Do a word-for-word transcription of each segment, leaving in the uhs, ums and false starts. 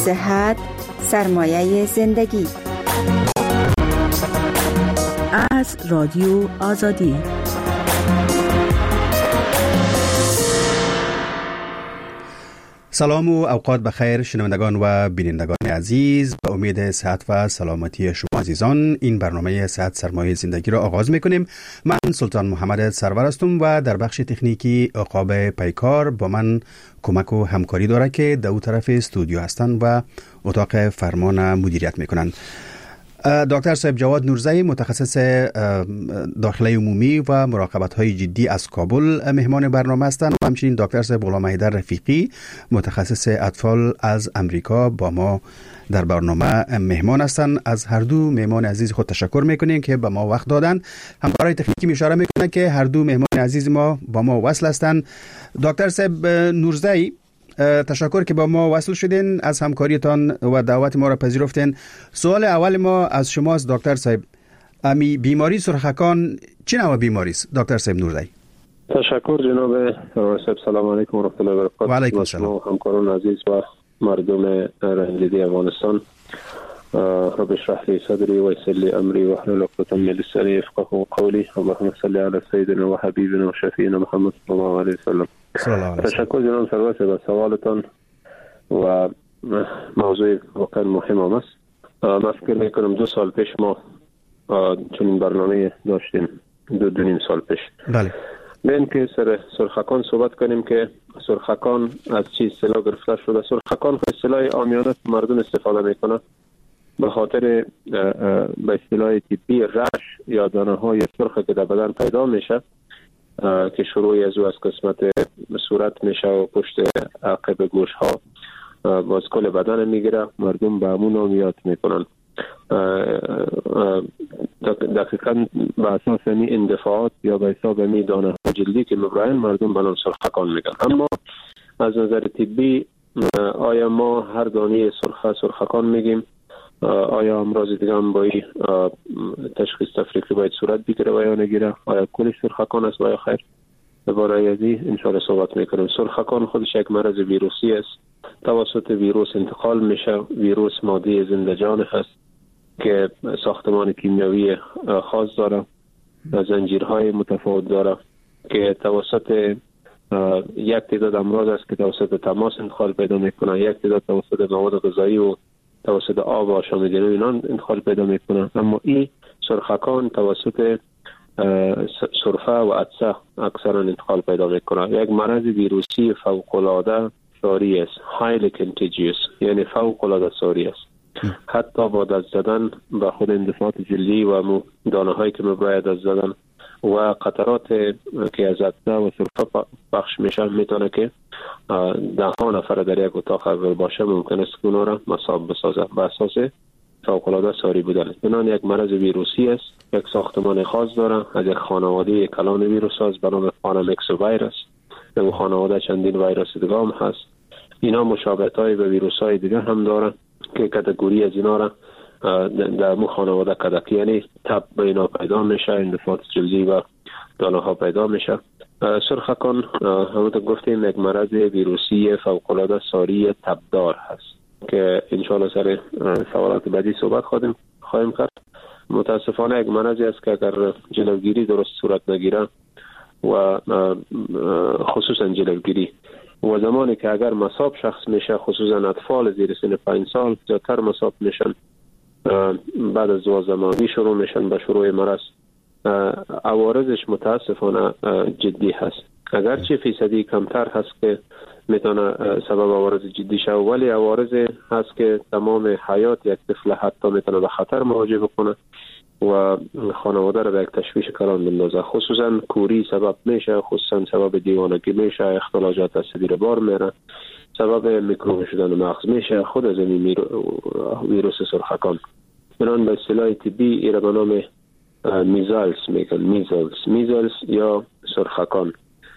صحت سرمایه زندگی. از رادیو آزادی. سلام و اوقات بخیر شنوندگان و بینندگان عزیز. به امید صحت و سلامتی شما عزیزان این برنامه صحت سرمایه زندگی را آغاز میکنیم. من سلطان محمد سرور هستم و در بخش تکنیکی عقاب پیکار با من کمک و همکاری داره که در اون طرف استودیو هستند و اتاق فرمان مدیریت میکنند. دکتر صاحب جواد نورزی متخصص داخله عمومی و مراقبت های جدی از کابل مهمان برنامه هستند و همچنین دکتر صاحب غلام حیدر رفیقی متخصص اطفال از امریکا با ما در برنامه مهمان هستند. از هر دو مهمان عزیز خود تشکر میکنیم که به ما وقت دادن. همکارای تکنیکی اشاره میکنن که هر دو مهمان عزیز ما با ما وصل هستند. دکتر صاحب نورزی تشکر که با ما وصل شدین، از همکاریتان و دعوت ما را پذیرفتین. سوال اول ما از شماست دکتر صاحب، امی بیماری سرخکان چه نوع بیماری است دکتر صاحب نورزی؟ تشکر جناب صاحب. سلام علیکم و رحمت الله و برکاته. و علیکم السلام. همکاران عزیز و مردم رنجیده افغانستان، رب اشرح لی صدری و یسر لی امری واحلل عقدة من لسانی یفقهوا قولی. اللهم صل علی سیدنا و حبیبنا و شفیعنا محمد صلی الله علیه و سلم. تشکر جناب سروس به سوالتان و موضوع واقعا مهم است. من فکر میکنم دو سال پیش ما چنین برنامه داشتیم، دو دو نیم سال پیش. بله. بین که سر سرخکان صحبت کنیم که سرخکان از چی اصطلاح گرفته شده. سرخکان اصطلاح عامیانه مردم استفاده میکنه به خاطر به اصطلاح طبی رش یا دانه های سرخ که در بدن پیدا میشه که شروعی از او از قسمت صورت میشه و پشت عقب گوش ها باز کل بدن میگیره. مردم به همون نام یاد میکنن. دقیقا به اساس می اندفاعات یا به حساب می دانه ها جلدی که مبرهن مردم بنان سرخکان میگن. اما از نظر طبی آیا ما هر دانه سرخه سرخکان میگیم؟ آیا امراض دیگه هم با این تشخیص تفریقی باید صورت بگیره و یا نگیره؟ آیا کلش سرخکان است و یا خیر؟ برای ازی انشاءالله صحبت میکنیم. سرخکان خودش یک مرض ویروسی است، توسط ویروس انتقال میشه. ویروس ماده زنده جان هست که ساختمان کیمیایی خاص داره، زنجیرهای متفاوت داره که توسط یک تعداد امراض است که توسط تماس انتقال پیدا میکنه، یک تعداد توسط مواد غذایی و توسط آب و آشامیدنی اینان انتقال پیدا میکنه. اما این سرخکان توسط سرفه و عطسه اکثرا انتقال پیدا میکنه. یک مرض ویروسی فوق العاده ساری است، highly contagious، یعنی فوق العاده ساری است. حتی با دست زدن به خود اندفاعات جلدی و دانه هایی که مبرای دست زدن و قطرات که از عطسه و سرفه پخش میشه میتونه که ده ها نفر در یک اتاق اگر باشه ممکن است که اونا را مصاب بسازه به اساس فوق العاده ساری بودن. اینان یک مرض ویروسی است، یک ساختمان خاص داره، از یک خانواده کلان ویروس است به نام پانامیکس ویروس. در خانواده چندین ویروس دیگه هم هست. اینا مشابهت های به ویروس های دیگه هم داره که کاتگوری از اینا را در مو خانواده کدک، یعنی تب به اینا پیدا میشه، اندفاعات جلدی و دانه ها پیدا میشه. سرخکان همونطور گفتیم یک مرض ویروسی فوق العاده ساری تبدار هست که انشاءالله سر سوالات بعدی صحبت خواهیم خواهیم کرد. متاسفانه یک مرضی است که اگر جلوگیری درست صورت نگیره و خصوصا جلوگیری و زمانی که اگر مصاب شخص میشه، خصوصا اطفال زیر سن پنج سال زیادتر مصاب میشن، بعد از دوازده ماهگی شروع میشن به شروع مرض. عوارضش متاسفانه جدی هست، اگرچه فیصدی کمتر هست که میتونه سبب عوارض جدی شه، ولی عوارض هست که تمام حیات یک طفل حتی میتونه به خطر مواجه بکنه و خانواده را به یک تشویش کلان بندازه. خصوصا کوری سبب میشه، خصوصا سبب دیوانگی میشه، اختلالات اسیدی رو بار میره، سبب میکروب شدن مغز میشه، خود از این ویروس سرخکان. منان به اصطلاح طبی ایره به نام میزالز میگن، میزالز میزالز یا سرخکان.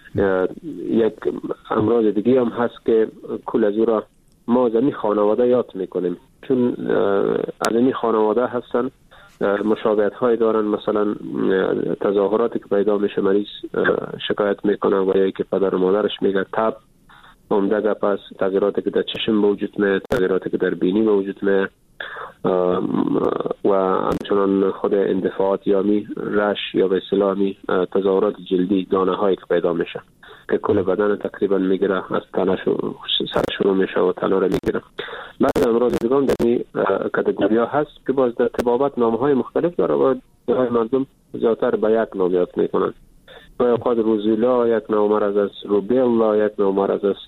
یک امراض دیگه هم هست که کل از او را ما زمین خانواده یاد میکنیم، چون از این خانواده هستن مشابهت های دارن. مثلا تظاهراتی که پیدا میشه، مریض شکایت میکنه و یا که پدر و مادرش میگه تب عمده گپ است. تغییراتی که در چشم به وجود میاد، تغییراتی که در بینی به وجود میاد و همچنان خود اندفاعات یا می رش یا به اصطلاح می تظاهرات جلدی، دانه هایی که پیدا میشه که کل بدن تقریبا میگیره، از تنه سر شروع میشه و تنه رو میگیره. بعد امراض دیگه در این کاتگوری ها هست که باز در طبابت نام های مختلف داره و مردم زیادتر به یک نام یاد میکنن. و اوقات روزیلا یک نوع مرض است، روبیلا یک نوع مرض است،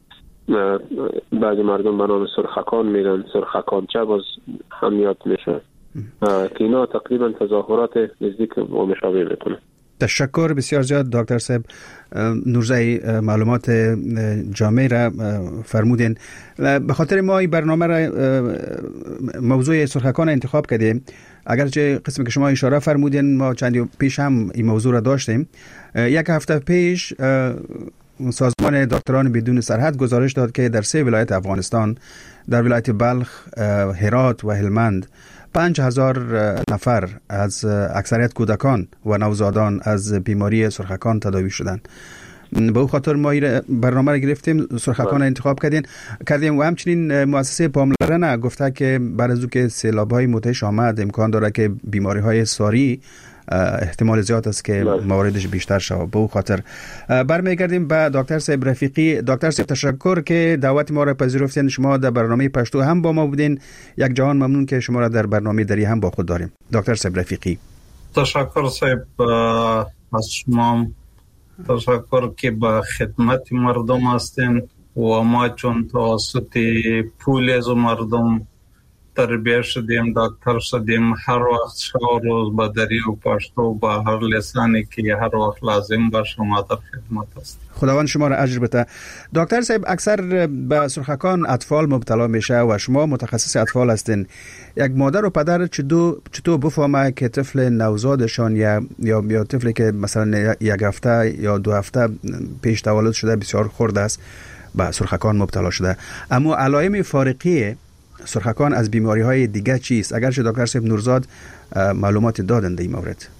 بعضی مردم به نام سرخکان میگن، سرخکانچه باز هم یاد میشه که اینا تقریبا تظاهرات نزدیک و مشابه میکنه. تشکر بسیار زیاد دکتر صاحب نورزایی، معلومات جامع را فرمودین. به خاطر ما این برنامه را موضوع سرخکان انتخاب کردیم، اگرچه قسمی که شما اشاره فرمودین ما چندی پیش هم این موضوع را داشتیم. یک هفته پیش سازمان دکتران بدون سرحد گزارش داد که در سه ولایت افغانستان، در ولایت بلخ، هرات و هلمند، پنج هزار نفر از اکثریت کودکان و نوزادان از بیماری سرخکان تداوی شدند. به او خاطر ما برنامه را گرفتیم، سرخکان انتخاب کردیم کردیم و همچنین مؤسسه پاملرنه گفته که بعد از اینکه سیلاب‌های متعش آمد امکان داره که بیماری‌های ساری احتمال زیاد است که مواردش بیشتر شود. به او خاطر برمیگردیم به دکتر صاحب رفیقی. دکتر صاحب تشکر که دعوت ما را پذیرفتین. شما در برنامه پشتو هم با ما بودین. یک جهان ممنون که شما را در برنامه دری هم با خود داریم. دکتر صاحب رفیقی تشکر صاحب از شما، تشکر که به خدمت مردم هستین و ما چون توسط پول از مردم تربیت شدیم، دکتر شدیم، هر وقت شب روز با دری و پشتو با هر لسانی که هر وقت لازم باشه شما در خدمت است. خداوند شما را اجر بده. دکتر صاحب اکثر به سرخکان اطفال مبتلا میشه و شما متخصص اطفال هستین. یک مادر و پدر چطور چطور بفهمه که طفل نوزادشان یا یا یا طفلی که مثلا یک هفته یا دو هفته پیش تولد شده بسیار خرد است به سرخکان مبتلا شده، اما علائم فارقی سرخکان از بیماری های دیگه چیست؟ اگرچه دکتر صاحب نورزاد معلومات دادن در این مورد.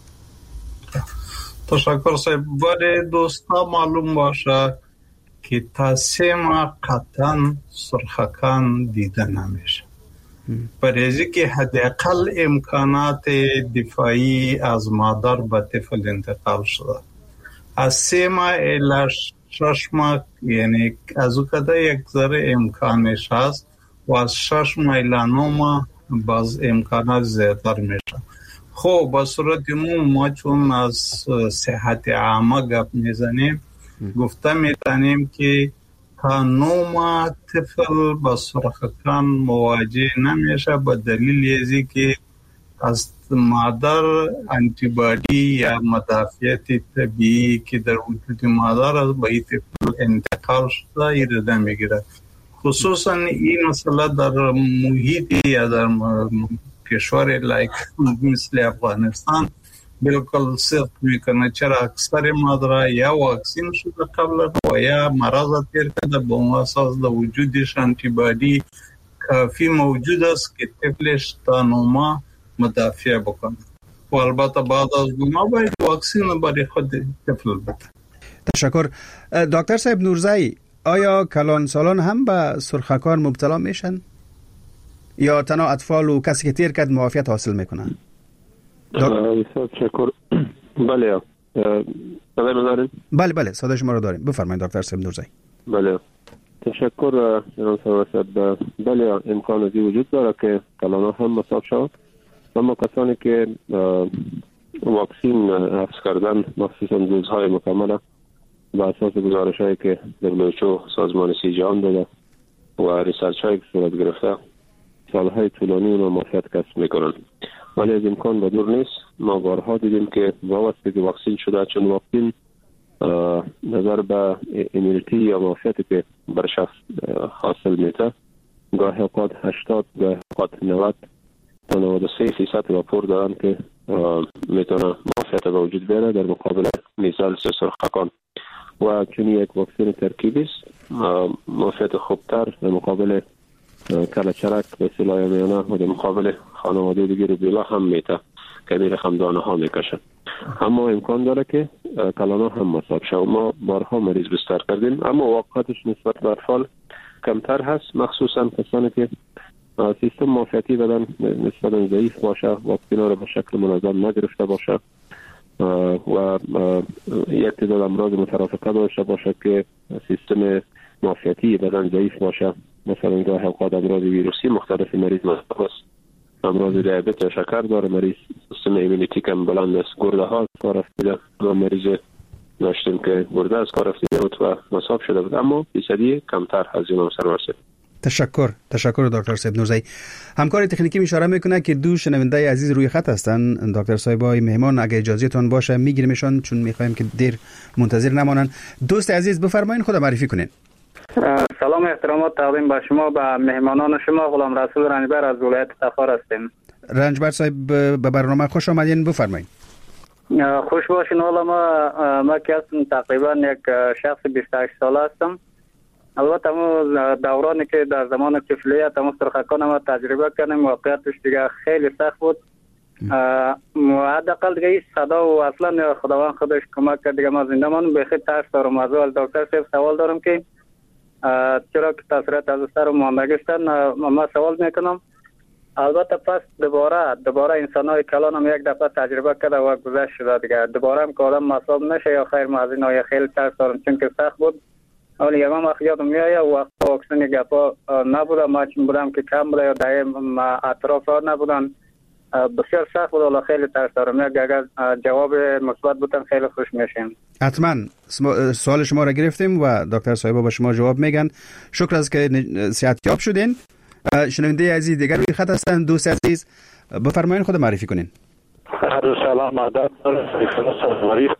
تشکر صاحب. برای دوستا معلوم باشه که تا سه ماه قطعا سرخکان دیده نمیشه، برای که حداقل امکانات دفاعی از مادر به طفل انتقال شده. از سه ماه الی شش ماه یعنی از او کده یک ذره امکانش هست و از شش ماه الی نه ماه باز امکانات زیادتر میشه. خب با صورت عموم ما چون از صحت عامه گپ میزنیم گفته میتونیم که تا نه ماه طفل با سرخکان مواجه نمیشه به دلیل ازی که از مادر انتیبادی یا مدافعیت طبیعی که در وجود مادر از به طفل انتقال شده ایرده میگیره. خصوصا این مسئله در محیطی یا در کشور لایک مثل افغانستان بالکل صدق میکنه، چرا اکثر مادر یا واکسین شده قبل و یا مرض تیر کرده به اون اساس در وجودش انتیبادی کافی موجود است که طفلش تا نه ماه مدافع بکنه و البته بعد از دو ماه باید واکسین برای خود طفل بده. تشکر. دکتر صاحب نورزایی، آیا کلان سالان هم به سرخکان مبتلا میشن یا تنها اطفال و کسی که تیر کرد معافیت حاصل میکنن؟ بسیار تشکر. بله صدای من دارین؟ بله بله صدای شما رو داریم، بفرمایید دکتر صاحب نورزایی. بله تشکر جناب صاحب. بله امکان ازی وجود داره که کلان ها هم مصاب شود، اما کسانی که واکسین حفظ کردن مخصوصا دوزهای مکمله به اساس گزارش هایی که دبلیو اچ او سازمان صحت جهان داده و ریسرچ هایی که صورت گرفته سالهای طولانی اونو معافیت کسب میکنن، ولی از امکان به دور نیست. ما بارها دیدیم که با وقتی که واکسین شده، چون واکسین نظر به ایمیونیتی یا معافیتی که بر شخص حاصل میته گاهی اوقات هشتاد گاهی اوقات نود تا نود و سه فیصد راپور دارن که میتونه معافیت به وجود بیاره در مقابل میزالس سرخکان و چون یک واکسین ترکیبی است معافیت خوبتر در مقابل کلچرک به سلای میانه و در مقابل خانواده دیگه روبیلا هم میته کمی رقم دانه ها میکشه، اما امکان داره که کلانا هم مصاب شه. ما بارها مریض بستر کردیم اما واقعیتش نسبت به اطفال کمتر هست، مخصوصا کسانی که سیستم معافیتی بدن نسبتا ضعیف باشه، واکسینا را به شکل منظم نگرفته باشه و یک تعداد امراض مترافقه داشته باشه که سیستم معافیتی بدن ضعیف باشه. مثلا گاه اوقات امراض ویروسی مختلف مریض مصاب است، امراض دیابت یا شکر داره مریض، سیستم ایمونیتی کم بلند است، گرده ها کار افتیده، ما مریض داشتیم که گرده از کار افتیده بود و مصاب شده بود، اما فیصدی کمتر از این سرورسه. تشکر تشکر دکتر صاحب نورزایی. همکار تکنیکی اشاره میکنه که دو شنونده عزیز روی خط هستن. دکتر صاحبای مهمان اگه اجازهتون باشه میگیریمشون چون میخوایم که دیر منتظر نمانن. دوست عزیز بفرمایید خود معرفی کنین. سلام احترامات تقدیم به شما و مهمانان شما. غلام رسول رنجبر از ولایت تخار هستیم. رنجبر صاحب به برنامه خوش آمدین، بفرمایید. خوش باشین. حالا ما ما که هستم تقریبا یک شخص بیست و هشت ساله هستم. البته ما دورانی که در زمان طفولیت ما سرخکان ما تجربه کردیم، واقعیتش دیگه خیلی سخت بود. حداقل دیگه این صدا و اصلا خداوند خودش کمک کرد دیگه ما زنده مانم. بخیر ترس دارم. از اول دکتر صاحب سوال دارم که چرا که تاثیرات از سر ماندگستن ما سوال میکنم. البته پس دوباره دوباره انسان‌های کلان هم یک دفعه تجربه کرده و گذشت شده دیگه. دوباره هم که آدم مصاب نشه یا خیر ما از این های خیلی ترس دارم چون که سخت بود. ولی یه وقت یادم میاد وقت واکسن گپا نبوده، ما چون بودم که کم بوده یا دایم اطراف نبودن، بسیار سخت بود. ولی خیلی ترس دارم. اگر جواب مثبت بودن خیلی خوش میشیم. حتما سوال شما را گرفتیم و دکتر صاحب با شما جواب میگن. شکر از که صحتیاب شدین. شنونده عزیز دیگر روی خط هستن. دوست عزیز بفرمایید خود معرفی کنین. سلام عدد سرمایه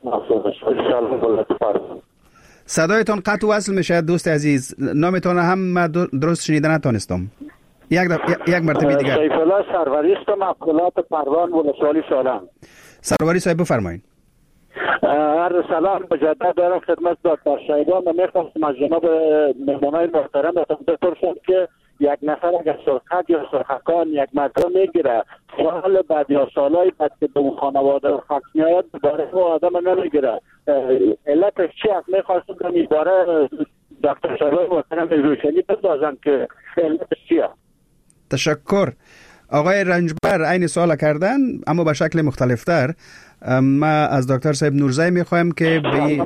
صدایتان قطع و وصل میشه دوست عزیز. نامتون هم من درست شنیده نتونستم. یک دف... یک مرتبه دیگر. سیف الله سروری است، مقولات پروان ولسوالی سالم. سروری صاحب بفرمایید. عرض سلام مجدد دارم خدمت دکتر شایگان و میخواستم از جناب مهمانای محترم بپرسم که یک نفر اگر سرخک یا سرخکان یک مرتبه میگیره سال بعد یا سالهای بعد که به اون خانواده خاک میاد دوباره و آدم نمیگیره، علتش چی است؟ میخواستم که دوباره دکتر شایگان محترم روشنی بدازن که علتش چی است. تشکر. آقای رنجبر عین سوال کردن اما به شکل مختلف تر. ما از دکتر صاحب نورزایی میخوایم که بی...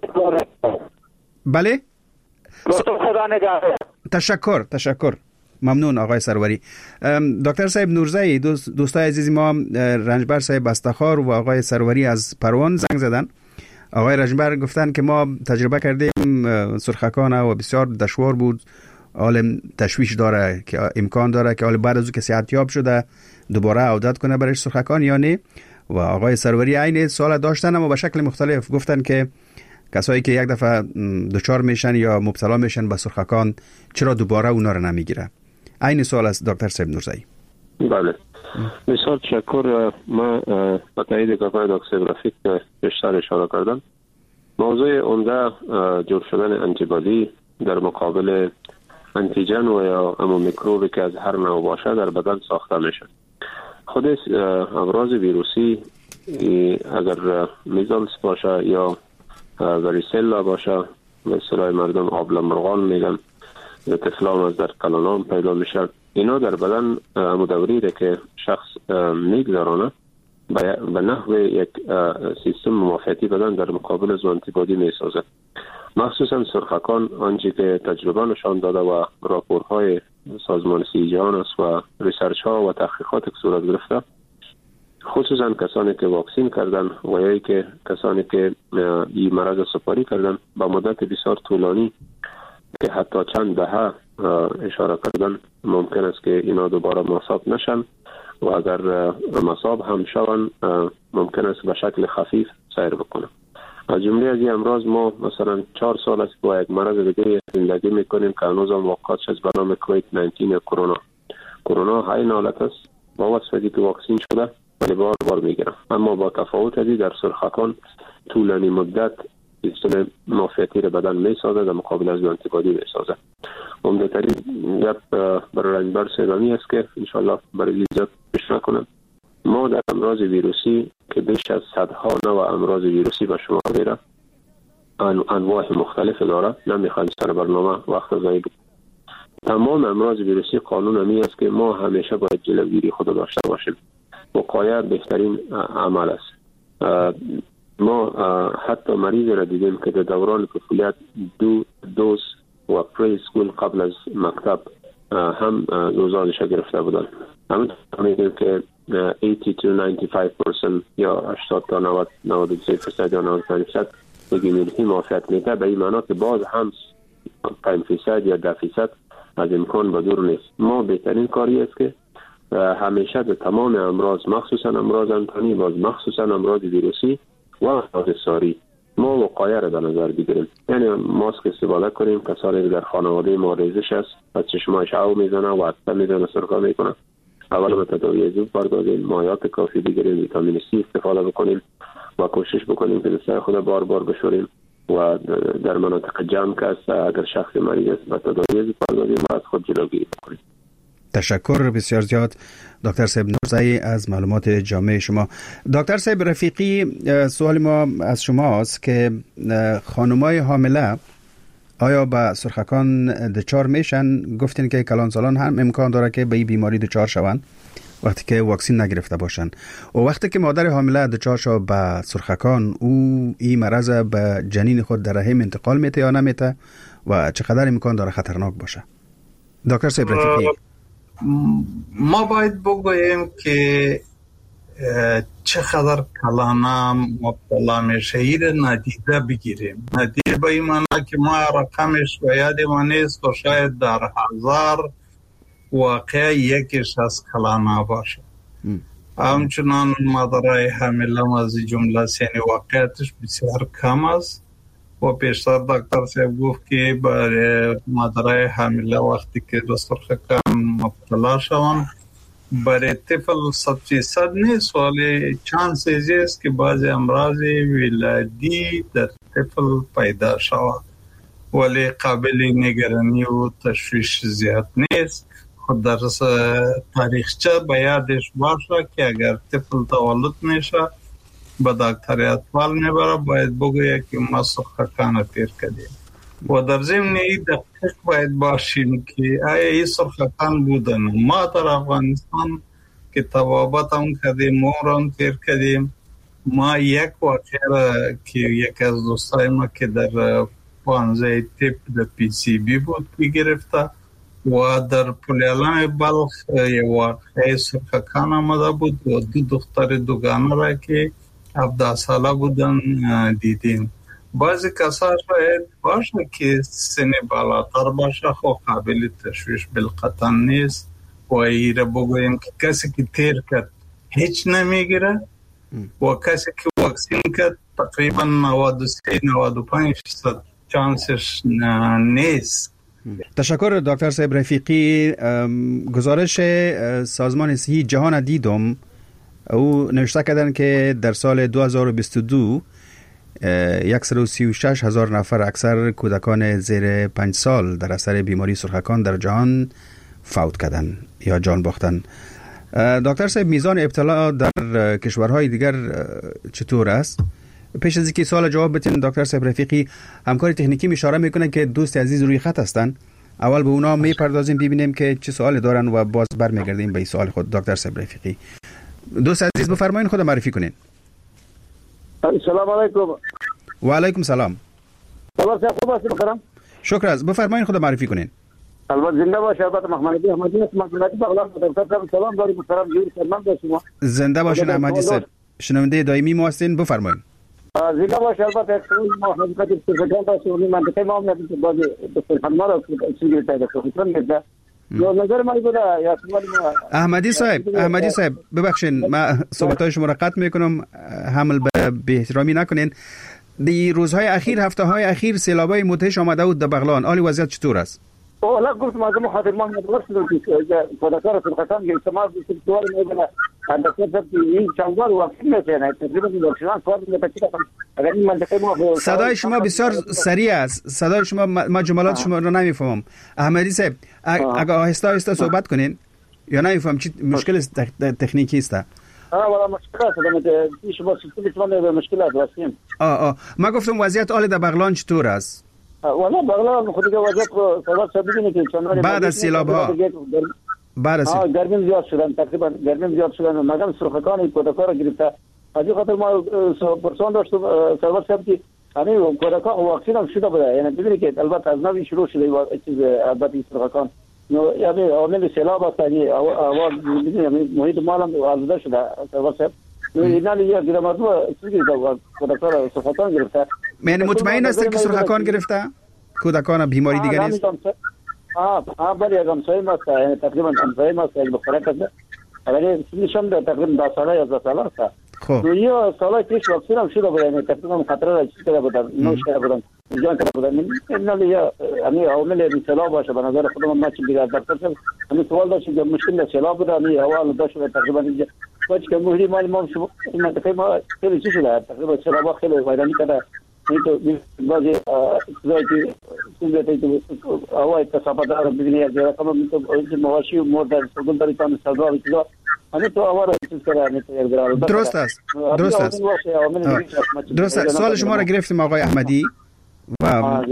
بله خدا نگهدار. تشکر تشکر ممنون آقای سروری. دکتر صاحب نورزایی، دوست دوستای عزیز ما رنجبر صاحب استخار و آقای سروری از پروان زنگ زدن. آقای رنجبر گفتن که ما تجربه کردیم سرخکان و بسیار دشوار بود، عالم تشویش داره که امکان داره که بعد از او که صحتیاب شده دوباره عودت کنه برای سرخکان یا نه. و آقای سروری عین سوال داشتن اما به شکل مختلف گفتن که کسایی که یک دفعه دچار میشن یا مبتلا میشن به سرخکان چرا دوباره اونا رو نمیگیره. عین سوال از دکتر صاحب نورزایی. بله بسیار تشکر. ما با تایید گفتن دکتر رفیق بیشتر اشاره کردن. موضوع عمده جور شدن انتیبادی در مقابل انتیجن و یا اما میکروبی که از هر نوع باشه در بدن ساخته میشه. خود امراض ویروسی اگر میزلز باشه یا واریسلا باشه، مثلا مردم آبله مرغان میگن، طفلان از در کلانان پیدا میشه، اینا در بدن مدوری که شخص میگذارانه به نحو یک سیستم معافیتی بدن در مقابل از آنتیبادی میسازه. مخصوصا سرخکان آنچه که تجربه نشان داده و راپورهای سازمان صحت جهان است و ریسرچ ها و تحقیقات که صورت گرفته، خصوصا کسانی که واکسین کردن و یا که کسانی که این مرض سپاری کردن با مدت بسیار طولانی که حتی چند دهه اشاره کردن ممکن است که اینا دوباره مصاب نشن و اگر مصاب هم شون ممکن است به شکل خفیف سیر بکنن. از جمله از این امراض ما مثلا چهار سال است با یک مرض دیگه زندگی میکنیم که هنوز هم واقعات شد به نام کووید نوزده یا کرونا. کرونا های نالت است با وصفی که واکسین شده ولی بار بار میگیرم، اما با تفاوت ازی در سرخکان طولانی مدت سیستم معافیتی را بدن میسازه در مقابل از آنتیبادی میسازه. عمده ترین گپ برای رنجبر سیدانی است که انشالله برای لیزت پیش نکنم ما در امراض ویروسی که بیش از صدها نوع امراض ویروسی به شما میره، انواع مختلف داره، نمیخوایم سر برنامه وقت ضایع کنیم. تمام امراض ویروسی قانون همی است که ما همیشه باید جلوگیری خود داشته باشیم. وقایه بهترین عمل است. ما حتی مریض را دیدیم که در دوران طفولیت دو دوز و پری اسکول قبل از مکتب هم دوزارش گرفته بودن. همین میگیم که هشتاد تا نود و پنج درصد یا هشتاد تا نود و سه درصد یا نود و پنج درصد ایمیونیتی معافیت میده، به این معنا که باز هم پنج درصد یا ده درصد از امکان به دور نیست. ما بهترین کاری است که همیشه در تمام امراض، مخصوصا امراض انتانی، باز مخصوصا امراض ویروسی و امراض ساری، ما وقایه را در نظر بگیریم. یعنی ماسک استفاده کنیم. کسانی در خانواده ما ریزش است و چشمایش او میزنه و عطسه میزنه، سرکا میکنه، اول به تداوی زود پردازیم، مایات کافی بگیریم، ویتامین سی استفاده بکنیم و کوشش بکنیم که دستای خود بار بار بشوریم و در مناطق جمع که است اگر شخص مریض است به تداوی زود پردازیم و از خود جلوگیری بکنیم. تشکر بسیار زیاد دکتر صاحب نورزایی از معلومات جامع شما. دکتر صاحب رفیقی، سوال ما از شماست که خانمای حامله آیا به سرخکان دچار میشن؟ گفتین که کلان سالان هم امکان داره که به این بیماری دچار شوند وقتی که واکسین نگرفته باشن، و وقتی که مادر حامله دچار شود به سرخکان، او این مرض به جنین خود در رحم انتقال میته یا نمیته و چقدر امکان داره خطرناک باشه؟ دکتر صاحب رفیقی، ما باید بگوییم که چقدر کلانه مبتلا میشه این ندیده بگیریم. ندیده به این معنی که ما رقمش و یاد ما نیست و شاید در هزار واقع یکیش از کلانه باشه. همچنان مادرای حامله از جمله یعنی واقعیتش بسیار کم است و پیشتر دکتر صاحب گفت که برای مادرای حامله وقتی که به سرخکان مبتلا شوند برای طفل صد فیصد نیست، ولی چانس است که بعضی امراض ولادی در طفل پیدا شود، ولی قابل نگرانی و تشویش زیاد نیست. خود در تاریخچه به یادش باشه که اگر طفل تولد میشه به دکتر اطفال میبره، باید بگویه که ما سرخکان تیر کردیم و در ضمن این دقیق باید باشیم که آیا این سرخکان بودن. ما در افغانستان که توابت هم کردیم، مورم تیر کردیم. ما یک واقعه که یک از دوستای ما که در پانزه تیپ در پی سی بی بود بگرفته و در پولیالان بلخ یک واقعه سرخکان آمده بود و دو دختر دوگانه را که هفده ساله بودن دیدیم. بعضی کسا شاید باشه که سن بالاتر باشه خب قابل تشویش بالقطع نیست و ایره بگویم که کسی که تیر کرد هیچ نمیگیره و کسی که واکسین کرد تقریبا نود و سه نود و پنج درصد چانسش نیست. تشکر دکتر صاحب رفیقی. گزارش سازمان صحی جهان دیدم، او نوشته کردن که در سال دو هزار و بیست و دو صد و سی و شش هزار نفر اکثر کودکان زیر پنج سال در اثر بیماری سرخکان در جهان فوت کردن یا جان باختن. دکتر صاحب، میزان ابتلا در کشورهای دیگر چطور است؟ پیش از اینکه سوال جواب بدین دکتر صاحب رفیقی، همکار تکنیکی اشاره میکنه که دوست عزیز روی خط هستن. اول به اونا میپردازیم ببینیم که چه سوالی دارن و باز برمیگردیم به سوال خود. دکتر صاحب رفیقی، دوست عزیز بفرمایید خود معرفی کنین. سلام علیکم. و علیکم سلام. خبر صاحب خوب هستید؟ بخیرم. شکر از. بفرمایید خود معرفی کنین. البته زنده باشید. البته محمدی احمدی است. محمدی بغلان دکتر صاحب سلام داریم. محترم جوری سلام به شما. زنده باشین احمدی صاحب. شنونده دائمی ما هستین، بفرمایید. زنده باشید. البته اکسپوز ما حقیقت استفاده داشتیم اون منطقه ما هم نبود بعد دکتر ما را چیزی پیدا کنیم. یا نظر ما بوده یا سوال ما احمدی صاحب احمدی صاحب ببخشید ما صحبت‌های شما را قطع میکنم، حمل به بی‌احترامی نکنین. دی روزهای اخیر، هفته‌های اخیر سیلابای مدهش آمده بود در بغلان، حال وضعیت چطور است؟ اولا گفت ما از خاطر ما نگرفت که خودکار سرخکان که استعمال سوال میکنه اندازه این چندوار واکسین میکنه تقریبا واکسن کار میکنه. اگر این منطقه ما صدای شما بسیار سریع است، صدای شما ما جملات شما رو نمیفهمم. احمدی صاحب اگر آهسته آهسته صحبت کنین یا نمیفهم چی مشکل تکنیکی است. ها ولا مشکلات دارم پیش با سیستم توانه به مشکلات واسیم. آه آه ما گفتم وضعیت آل در بغلان چطور است؟ والا بغلان خودی که وضعیت رو سبب ببینید که چند بعد از سیلاب ها بعد از سیلاب گرم زیاد شدن تقریبا گرم زیاد شدن مگم سرخکان کودکان گرفته از این خاطر ما پرسان داشتم سرور صاحب که همین کودکان واکسین هم شده بوده یعنی ببینید که البته از نوی شروع شده چیز البته سرخکان نو یعنی عامل سیلاب است یعنی آواز ببینید محیط مال هم آلوده شده سرور صاحب نو اینا لیه گرم از چیزی کودکان سرخکان گرفته یعنی مطمئن است که سرخکان گرفته کودکان بیماری دیگه نیست؟ ها ها بله همسایه ما است یعنی تقریبا همسایه ما است یک بخاره کرده ولی سنشم ده تقریبا ده ساله یازده ساله است. خب یه ساله پیش واکسین هم شده بود یعنی تقریبا خطر را چیز کرده بودن نوش کرده بودن جان کرده بودن اینا لیه همین عامل سیلاب باشه به نظر خودم ما چی دیگه دکتر صاحب همین سوال داشتیم که مشکل سیلاب بود همین اول داشت تقریبا اینجا وقتی که مهری مال ما شو این منطقه ما خیلی چیز شده تقریبا سیلاب خیلی ویرانی کرده این تو بعضی چیزایی که هوای کثافت‌دار ببینید یا رقم میتونه مواشی و مردن سوگل داریتان سازا چیزا همین تو آوار چیز کرده درست است درست است درست است سوال شما را گرفتیم آقای احمدی و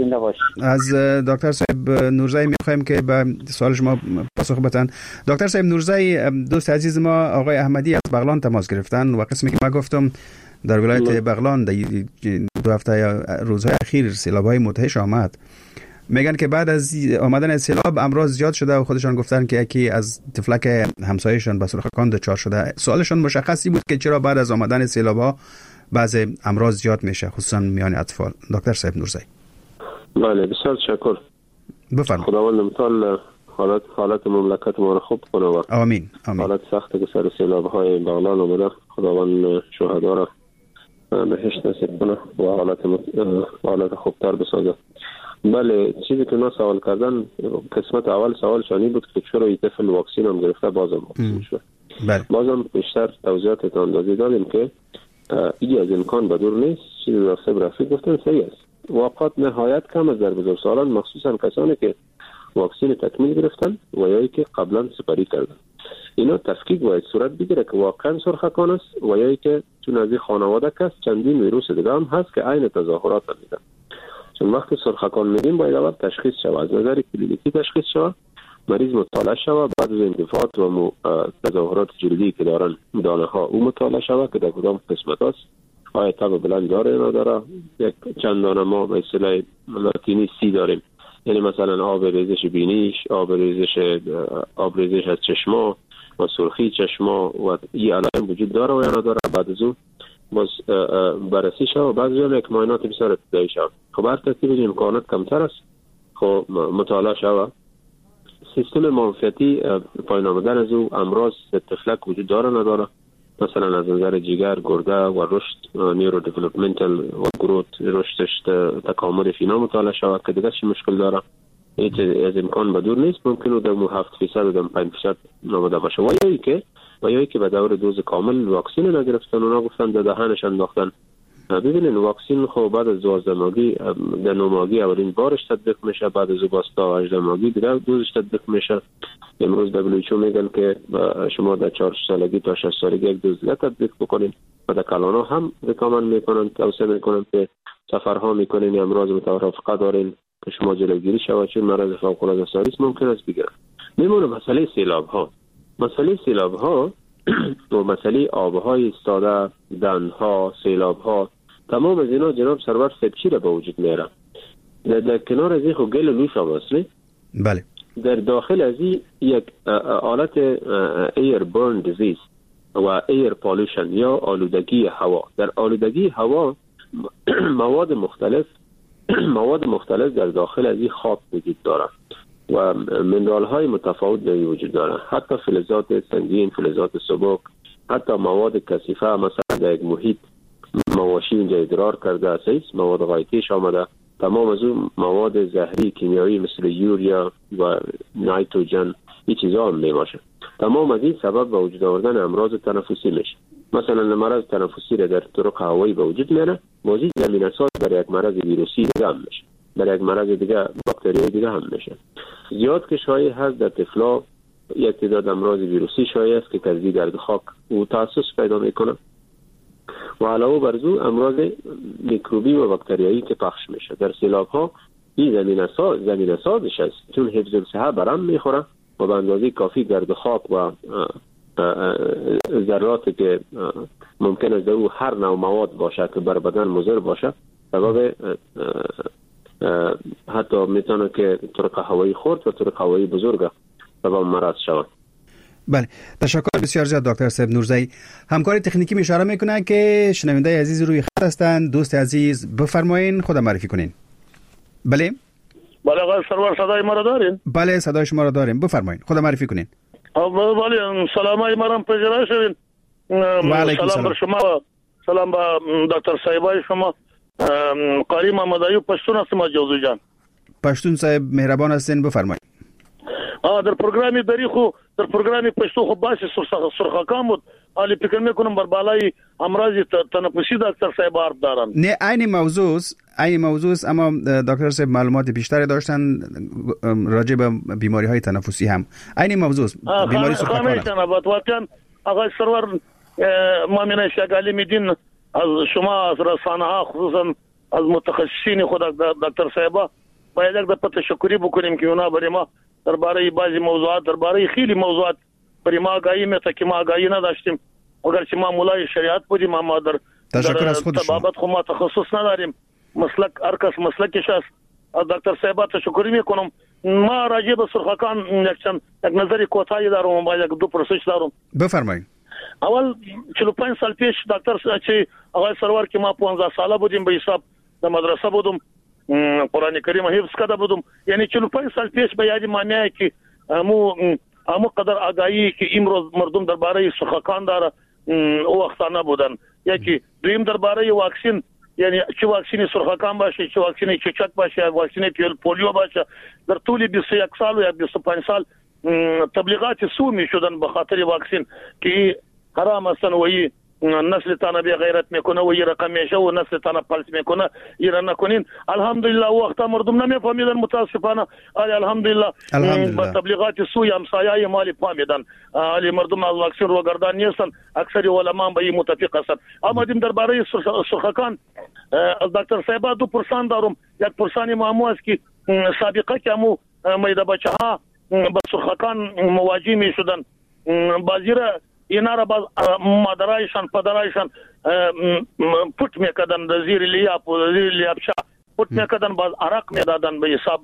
از دکتر صاحب نورزایی میخوایم که به سوال شما پاسخ بدن. دکتر صاحب نورزایی دوست عزیز ما آقای احمدی از بغلان تماس گرفتن و قسمی که ما گفتم در ولایت بغلان در دو هفته یا روزهای اخیر سیلاب‌های مدهش آمد. میگن که بعد از آمدن سیلاب امراض زیاد شده و خودشان گفتن که یکی از تفلک همسایه‌شان به سرخکان دچار شده. سوالشان مشخصی بود که چرا بعد از آمدن سیلاب‌ها بعض امراض زیاد میشه خصوصا میان اطفال. دکتر صاحب نورزایی. بله بسیار تشکر. بفرمایید. خداوند متعال حالت حالت مملکت ما را خوب کنه و آمین آمین. حالت سختی که سر سیلاب‌های بغلان اومده خداوند شهدا را بهشت نصیب کنه و حالت حالت خوبتر بسازه. بله چیزی که ما سوال کردن قسمت اول سوال شانی بود که چرا این طفل واکسین هم گرفته بازم واکسین شد. بله. بازم بیشتر توضیحات اندازی دادیم که این از امکان بدور نیست. چیزی راسته برافیق گفتن صحیح است. واقعات نهایت کم از در بزرگسالان مخصوصا کسانی که واکسین تکمیل گرفتن و یا که قبلا سپری کردن اینا تفکیک باید صورت بگیره که واقعا سرخکان است و یا که چون از این خانواده کس چندین ویروس دیگه هم هست که عین تظاهرات میدن. چون وقتی سرخکان میگیم باید اول تشخیص شود از نظر کلینیکی تشخیص شود مریض مطالعه شود بعد از اندفاعات و تظاهرات جلدی که دارن دانه ها او مطالعه شود که در کدام قسمت است آیا تب بلند داره یا نداره. یک چند دانه ما به اصطلاح لاتینی سی داریم یعنی مثلا آب ریزش بینیش آب ریزش آب ریزش از چشما و سرخی چشما و این علائم وجود داره و یا نداره. بعد از اون باز بررسی شد و بعد از اون یک معاینات بسیار ابتدایی شد. خب هر ترتیب امکانات کمتر است خب مطالعه شد سیستم منفعتی پایین آمدن از او امراض تفلک وجود داره نداره مثلا از نظر جگر گرده و رشد نیورو دیولپمنتال و گروت رشدش تکامل فینا مطالعه شود که دیگه چی مشکل داره هیچ از امکان بدور نیست ممکنه در هفت فیصد و در پنج فیصد نموده باشه و یا ای که و یا ای که به دور دوز کامل واکسین نگرفتن اونا گفتن در دهنش انداختن. ببینین واکسین خب بعد از دوازده ماهگی در نه ماهگی اولین بارش تطبیق میشه بعد از باز تا هجده ماهگی دیگه دوزش تطبیق میشه. امروز دبلیو اچ او میگن که شما در چهار سالگی تا شش سالگی یک دوز دیگه تطبیق بکنین و در کلانا هم ریکامند میکنن توصیه میکنن که سفرها میکنین امراض مترافقه دارین که شما جلوگیری شود چون مرض فوق العاده ساری ممکن است بگیرن. میمونه مسئله سیلاب ها مسئله سیلاب ها و مسئله آبهای ایستاده دنها سیلاب ها تمام از اینا جناب سرور سبچی را به وجود میاره. در, در کنار از این خو گل لوش هم است. بله. در داخل از این یک حالت ایر برن دیزیز و ایر پالوشن یا آلودگی هوا. در آلودگی هوا مواد مختلف مواد مختلف در داخل از این خاک وجود داره و منرال های متفاوت در وجود داره حتی فلزات سنگین فلزات سبک حتی مواد کثیفه مثلا در یک محیط مواشی اینجا ادرار کرده است مواد غایطیش آمده تمام از اون مواد زهری کیمیایی مثل یوریا و نایتروژن این چیزا هم میباشه. تمام از این سبب به وجود آوردن امراض تنفسی میشه. مثلا مرض تنفسی را در طرق هوایی به وجود میاره موجب زمین اساس برای یک مرض ویروسی دیگه هم میشه برای یک مرض دیگه باکتریایی دیگه هم میشه. زیاد که شایع هست در طفلا یک تعداد امراض ویروسی شایع است که از گرد خاک او تاسیس پیدا میکنه و علاوه بر ذو امراض میکروبی و باکتریایی که پخش میشه. در سیلاب ها این زمینه ساز زمینه سازش است، چون حفظ الصحه برام میخوره و به اندازه کافی گرد خاک و ذراتی که ممکن است در او هر نوع مواد باشه که بر بدن مضر باشه سبب حتی میتونه که طرق هوایی خرد و طرق هوایی بزرگ سبب مرض شود. بله، تشکر بسیار زیاد دکتر صاحب نورزئی. همکار تکنیکی می اشاره میکنه که شنونده عزیز روی خط هستند. دوست عزیز بفرمایین، خود معرفی کنین. بله بله آقای سرور صدای ما را دارین؟ بله صدای شما را داریم، بفرمایین، خود معرفی کنین. بله سلام های مرام پذیرای شوین. سلام بر شما و سلام با دکتر صاحبای شما. قاری محمد ایوب پشتون هستم از جوزی جان. پشتون صاحب مهربان هستین، بفرمایید. آ در پروگرامی داری خو در پروگرامی پشتو خو باشه سرخکان بود، ولی فکر میکنم بر بالای امراض تنفسی دکتر صاحب حرف دارن. نه عین موضوع عین موضوع اما دکتر صاحب معلومات بیشتری داشتن راجع به بیماری های تنفسی هم. عین موضوع بیماری سرخکان. خانه واقعا آقای سرور مؤمن شگالی میدین از شما از رسانه ها خصوصا از متخصصین خود دکتر صاحب باید یک دفعه تشکری بکنیم که اونا برای ما درباره بعضی موضوعات درباره خیلی موضوعات برای ما آگاهی میده که ما آگاهی نداشتیم، اگرچه ما مولای شریعت بودیم اما در تشکر از خود شما طبابت خو ما تخصص نداریم، مسلک هر کس مسلکش است. از دکتر صاحب تشکری میکنم. ما راجع به سرخکان یک چند یک نظری کوتاهی دارم و یک دو پرسش دارم. بفرمایید. اول چهل و پنج سال پیش دکتر چه آقای سرور که ما پانزده ساله بودیم به حساب در مدرسه بودم، قرآن کریم حفظ کرده بودم، یعنی چهل و پنج سال پیش به یاد ما میاد که مو امو قدر آگاهی که امروز مردم درباره سرخکان داره او وقت نبودن. یکی دویم درباره واکسین، یعنی چه واکسین سرخکان باشه، چه واکسین چچک باشه، واکسین پولیو باشه، در طول بیست و یک سال یا بیست و پنج سال تبلیغات سو می شدن به خاطر واکسین که حرام هستن و ای نسل تانا بی غیرت میکنه و ای رقم میشه و نسل تانا پلس میکنه ایران نکنین. الحمدلله وقتا مردم نمیفهمیدن متاسفانه، ولی الحمدلله با تبلیغات سوی همسایه مالی فهمیدن، ولی مردم از واکسین رو گردان نیستن. اکثر علما به این متفق هستن. اما دیم درباره سرخکان از دکتر صاحب دو پرسان دارم. یک پرسانی معمو است که سابقه که امو میده بچه ها با سرخکان مواجه می شدن، بعضی را اینا را باز مادرایشان پدرایشان پوت میکردن در زیر لیاب و زیر لیابشا پوت میکردن، باز عرق میدادن به حساب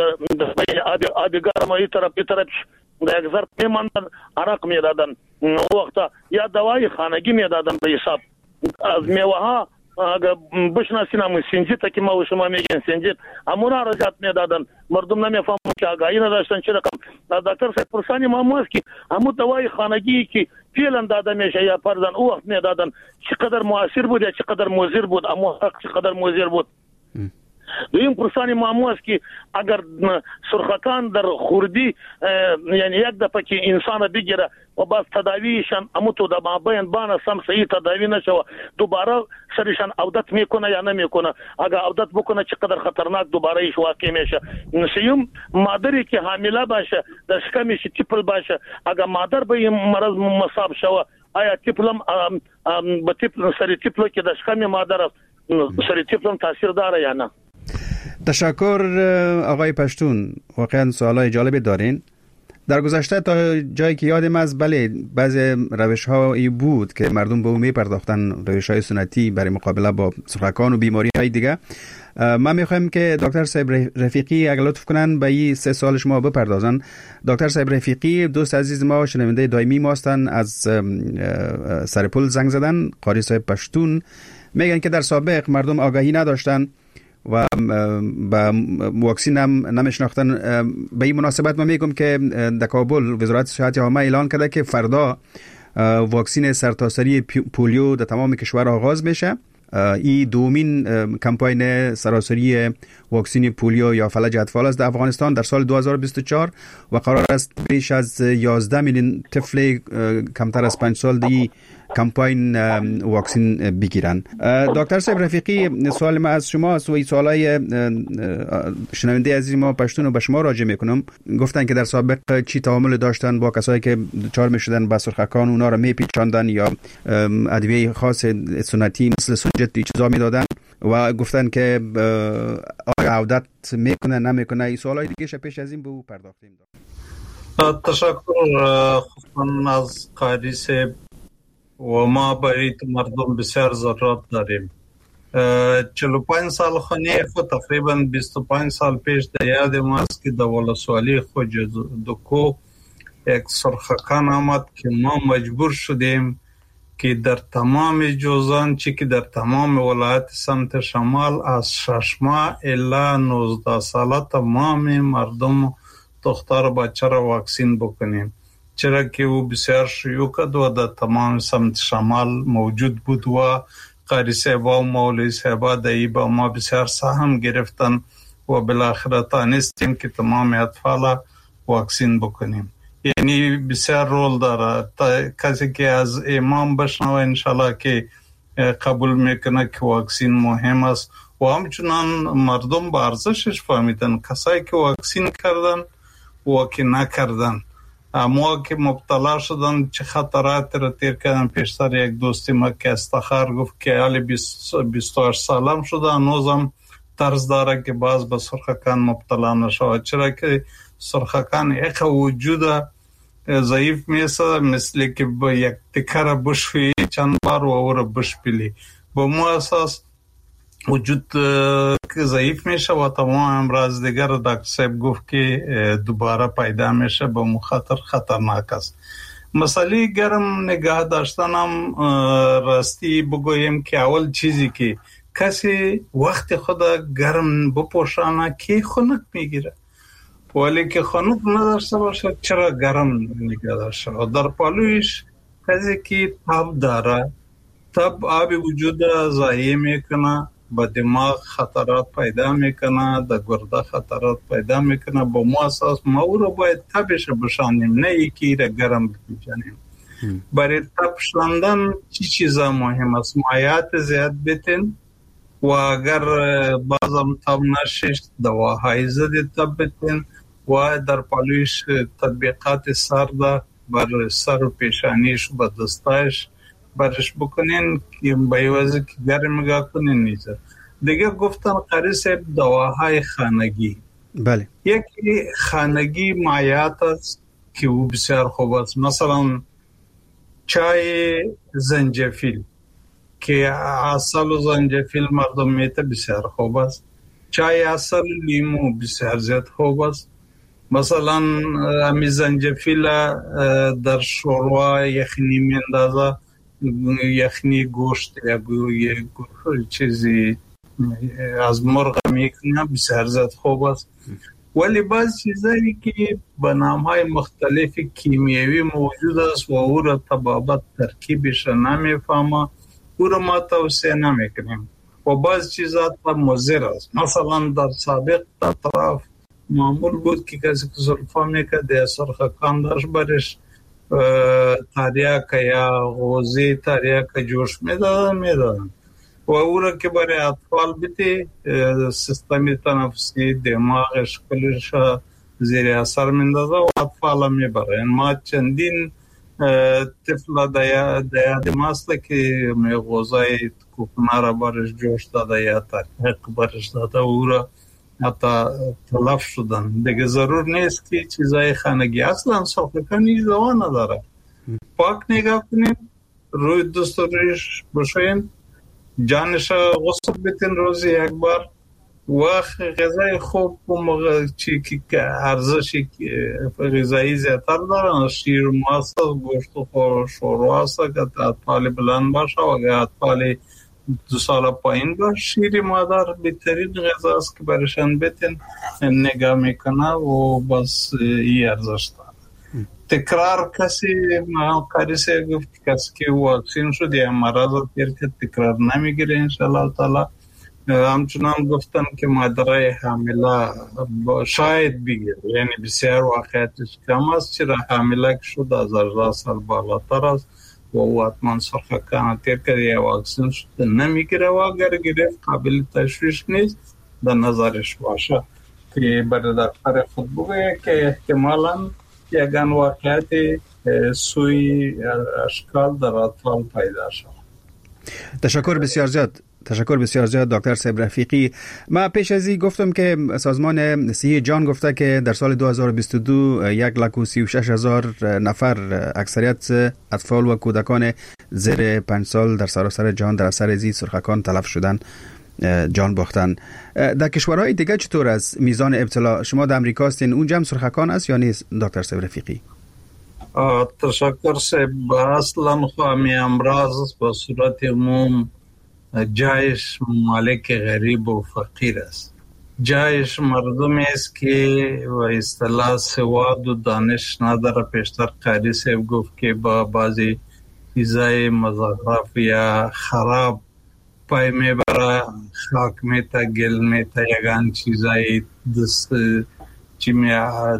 آبی گرم ای طرف ای طرف در یک ظرف میماندن عرق میدادن. وقتا یا دوای خانگی میدادن به حساب. از میوه ها اگر بشناسین همون سنجیت که ما و شما میگین سنجیت همونا را زیاد میدادن. مردم نمیفهمون که آگاهی نداشتن چه رقم. دکتر صاحب پرسانی ما هست که همون دوای خانگی که فعلا داده میشه یا پردن او وقت میدادن چقدر مؤثر بود یا چقدر مضر بود، اما حق چقدر مضر بود. دویم پرسانی معمو است که اگر سرخکان در خوردی یعنی یک دفعه که انسان بگیره و باز تداویشان امو تو در مابین بانه سم صحیح تداوی نشوه دوباره سرشان عودت میکنه یا نمیکنه، اگر عودت بکنه چقدر خطرناک دوباره ایش واقع میشه. سیوم مادری که حامله باشه در شکمش تیپل باشه، اگر مادر به این مرض مصاب شوه آیا تیپلم به تیپل سری تیپلو که در شکم مادر است سری تیپلم تاثیر داره یا نه؟ تشکر آقای پشتون، واقعا سوالای جالبی دارین. در گذشته تا جایی که یادم از بله بعضی روش هایی بود که مردم به اون می پرداختن، روش های سنتی برای مقابله با سرخکان و بیماری های دیگه. من میخوایم که دکتر صاحب رفیقی اگر لطف کنن به این سه سوال شما بپردازن. دکتر صاحب رفیقی دوست عزیز ما، شنونده دائمی ما هستن، از سرپل زنگ زدن. قاری صاحب پشتون میگن که در سابق مردم آگاهی نداشتن و با واکسین هم نمیشناختن. به این مناسبت من میگم که در کابل وزارت صحت عامه اعلان کرده که فردا واکسین سرتاسری پولیو در تمام کشور آغاز میشه. این دومین کمپاین سراسری واکسین پولیو یا فلج اطفال است در افغانستان در سال دو هزار و بیست و چهار و قرار است بیش از یازده میلیون طفل کمتر از پنج سال دی کمپاین واکسین بگیرن. دکتر صاحب رفیقی، سوال ما از شما است و این سوالای شنونده عزیز ما پشتون و به شما راجع میکنم. گفتن که در سابق چی تعامل داشتن با کسایی که دچار میشدن با سرخکان، اونا رو میپیچاندن یا ادویه خاص سنتی مثل سنجت چیزا میدادن و گفتن که آیا عودت میکنه نمیکنه. این سوالای دیگه پیش از این به او پرداختیم. تشکر خصوصا از قاری صاحب و ما برای مردم بسیار ضرورت داریم. چهل و پنج سال خونی خود تقریبا بیست و پنج سال پیش در یاد ماست که در ولسوالی خود دکو یک سرخکان آمد که ما مجبور شدیم که در تمام جوزان چی که در تمام ولایت سمت شمال از شش ماه الی نوزده ساله تمام مردم دختر و بچه را واکسین بکنیم، چرا که او بسیار شیوع کرد و در تمام سمت شمال موجود بود و قاری صاحب و مولوی صاحب دایی با ما بسیار سهم گرفتن و بالاخره تانستیم که تمام اطفال واکسین بکنیم. یعنی بسیار رول داره. کسی که از امام بشنوه انشالله که قبول میکنه که واکسین مهم است و همچنان مردم با ارزشش فهمیدن. کسایی که واکسین کردن و که نکردن، اما که مبتلا شدن چه خطرات را تیر کردن. پیشتر یک دوستی ما که استخار گفت که حالی بیست و هشت سالم شده هنوزم ترس داره که باز به سرخکان مبتلا نشود، چرا که سرخکان یک وجود ضعیف میسه، مثل که با یک تکر بشوی چند بار و او را بشپیلی. با مو اساس وجود که ضعیف میشه و تمام امراض دیگر دکتر صاحب گفت که دوباره پیدا میشه، به مخاطر خطرناک است. مسئله گرم نگاه داشتن هم راستی بگویم که اول چیزی که کسی وقت خود گرم بپوشانه که خنک میگیره، ولی که خنک نداشته باشه چرا گرم نگه داشته. و در پالویش کسی که تب داره، تب آب وجود ضایع میکنه، با دماغ خطرات پیدا میکنه، در گرده خطرات پیدا میکنه. با ما اساس ما او رو باید تبش بشانیم، نه یکی را گرم بکنیم. برای تب شاندن چی چیزا مهم است؟ مایعات زیاد بتین و اگر بازم تب نشش دواهای ضد تب بتین و در پالویش تطبیقات سرده بر سر و پیشانیش و با دستایش برش بکنین که بایوازی که گرم نگاه کنین نیزه. دیگه گفتن قاری صاحب دواهای خانگی. بله. یکی خانگی مایعات است که او بسیار خوب است. مثلا چای زنجفیل که عسل و زنجفیل مردم میته بسیار خوب است. چای عسل لیمو بسیار زیاد خوب است. مثلا امی زنجفیل در شوروا یخنی میندازه، یخنی گوشت یا یک چیزی از مرغ میکنه بسیار زیاد خوب است. ولی بعض چیزایی که به نامهای مختلف کیمیایی موجود است و او را طبابت ترکیبش نمیفهمه، او را ما توصیه نمیکنیم و بعض چیزات مضر است. مثلا در سابق اطراف معمول بود که کسی که سرفا میکرد یا سرخکان داشت برش تریاک یا غوزی تریاک جوش میدادن میدادن و او را که برای اطفال بیتی سیستمی تنفسی دماغش کلش زیر اثر میندازه و اطفال میبره. ما چندین طفل دیاد ماست که غوزای کوپنا را برش جوش داده یا تریاک برش داده او را حتی تلف شدن. دیگه ضرور نیست که چیزای خانگی اصلا سرخکان هیچ دوا نداره. پاک نگاه کنید، روی دست و ریش بشوین، جانش غسل بتین روزی یک بار و غذای خوب و موقع چی که ارزشی غذایی زیادتر دارن، شیر ماست، گوشت و شوروا است که اطفال بلند باشه و اگر اطفال دو سال پایین باش، شیر مادر بهترین غذا است که برشان بتین نگاه میکنه و بس ای ارزش داره. تکرار کسی ما قاری صاحب گفت کسی که واکسین شد یا مرض تیر که تکرار نمیگیره انشاءالله تعالی. همچنان گفتن که مادرای حامله شاید بگیره، یعنی بسیار واقعیتش کم است، چرا حامله که شد از هجده سال بالاتر است و حتما سرخکان تیر کرده یا واکسن شده نمیگیره و اگر گرفت قابل تشویش نیست در نظرش باشه که برای دکتر خود بگه که احتمالاً یگان واقعیت سوی اشکال در اطفال پیدا شد. تشکر بسیار زیاد. تشکر بسیار زیاد دکتر صاحب رفیقی. ما پیش از این گفتم که سازمان صحت جهان گفته که در سال دو هزار و بیست و دو یک لاک و سی و شش هزار نفر اکثریت اطفال و کودکان زیر پنج سال در سراسر جهان در اثر زی سرخکان تلف شدن، جان باختن. در کشورهای دیگه چطور است میزان ابتلا؟ شما در امریکا هستین، اونجا هم سرخکان است یا نیست دکتر صاحب رفیقی؟ تشکر صاحب. اصلا خواهمی امراض به صورت عموم جایش ممالک غریب و فقیر است. جایش مردمی است که و اصطلاح سواد و دانش نداره. پیشتر قاری صاحب گفت که با بعضی چیزای مزخرف یا خراب پای میبره، خاک میتا، گل میتا، یگان چیزای دست چی می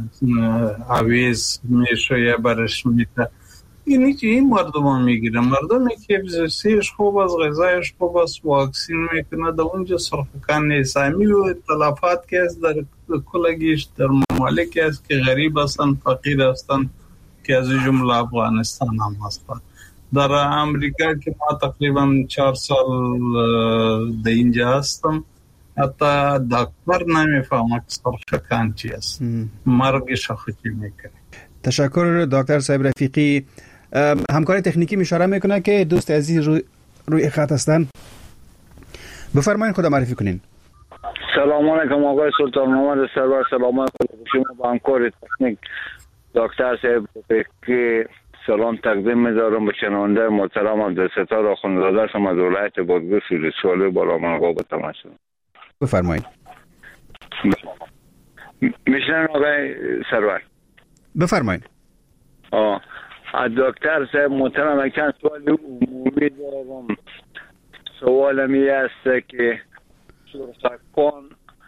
عویز میشه یا برش میتا. اینی که این مردم ها میگیره. مردمی که زیستیش خوب است، غذایش خوب است، واکسین میکنه، در اونجا سرخکان نیست. همی و تلفات که است در کلگیش در ممالک است که غریب هستن، فقیر هستن، که از جمله افغانستان هم هستن. در امریکا که ما تقریبا چهار سال در اینجا هستم، حتی دکتر نمیفهمه که سرخکان چی است، مرگش خودی میکنه. تشکر دکتر صاحب رفیقی. همکار تکنیکی اشاره میکنه که دوست عزیز روی, روی خط هستن. بفرمایید خدا معرفی کنین. سلام علیکم آقای سلطان محمد سرور. سلام علیکم شما با همکار تکنیک دکتر صاحب رفیقی. سلام تقدیم می‌دارم به شنونده محترم عبدالستار آخوندزاده شما از ولایت بادغیس سوری بالا منقا به تماشا. بفرمایید. میشنن آقای سرور؟ بفرمایید. آه از دکتر صاحب محترم چند سوال عمومی دارم. سوالم این است که سرخکان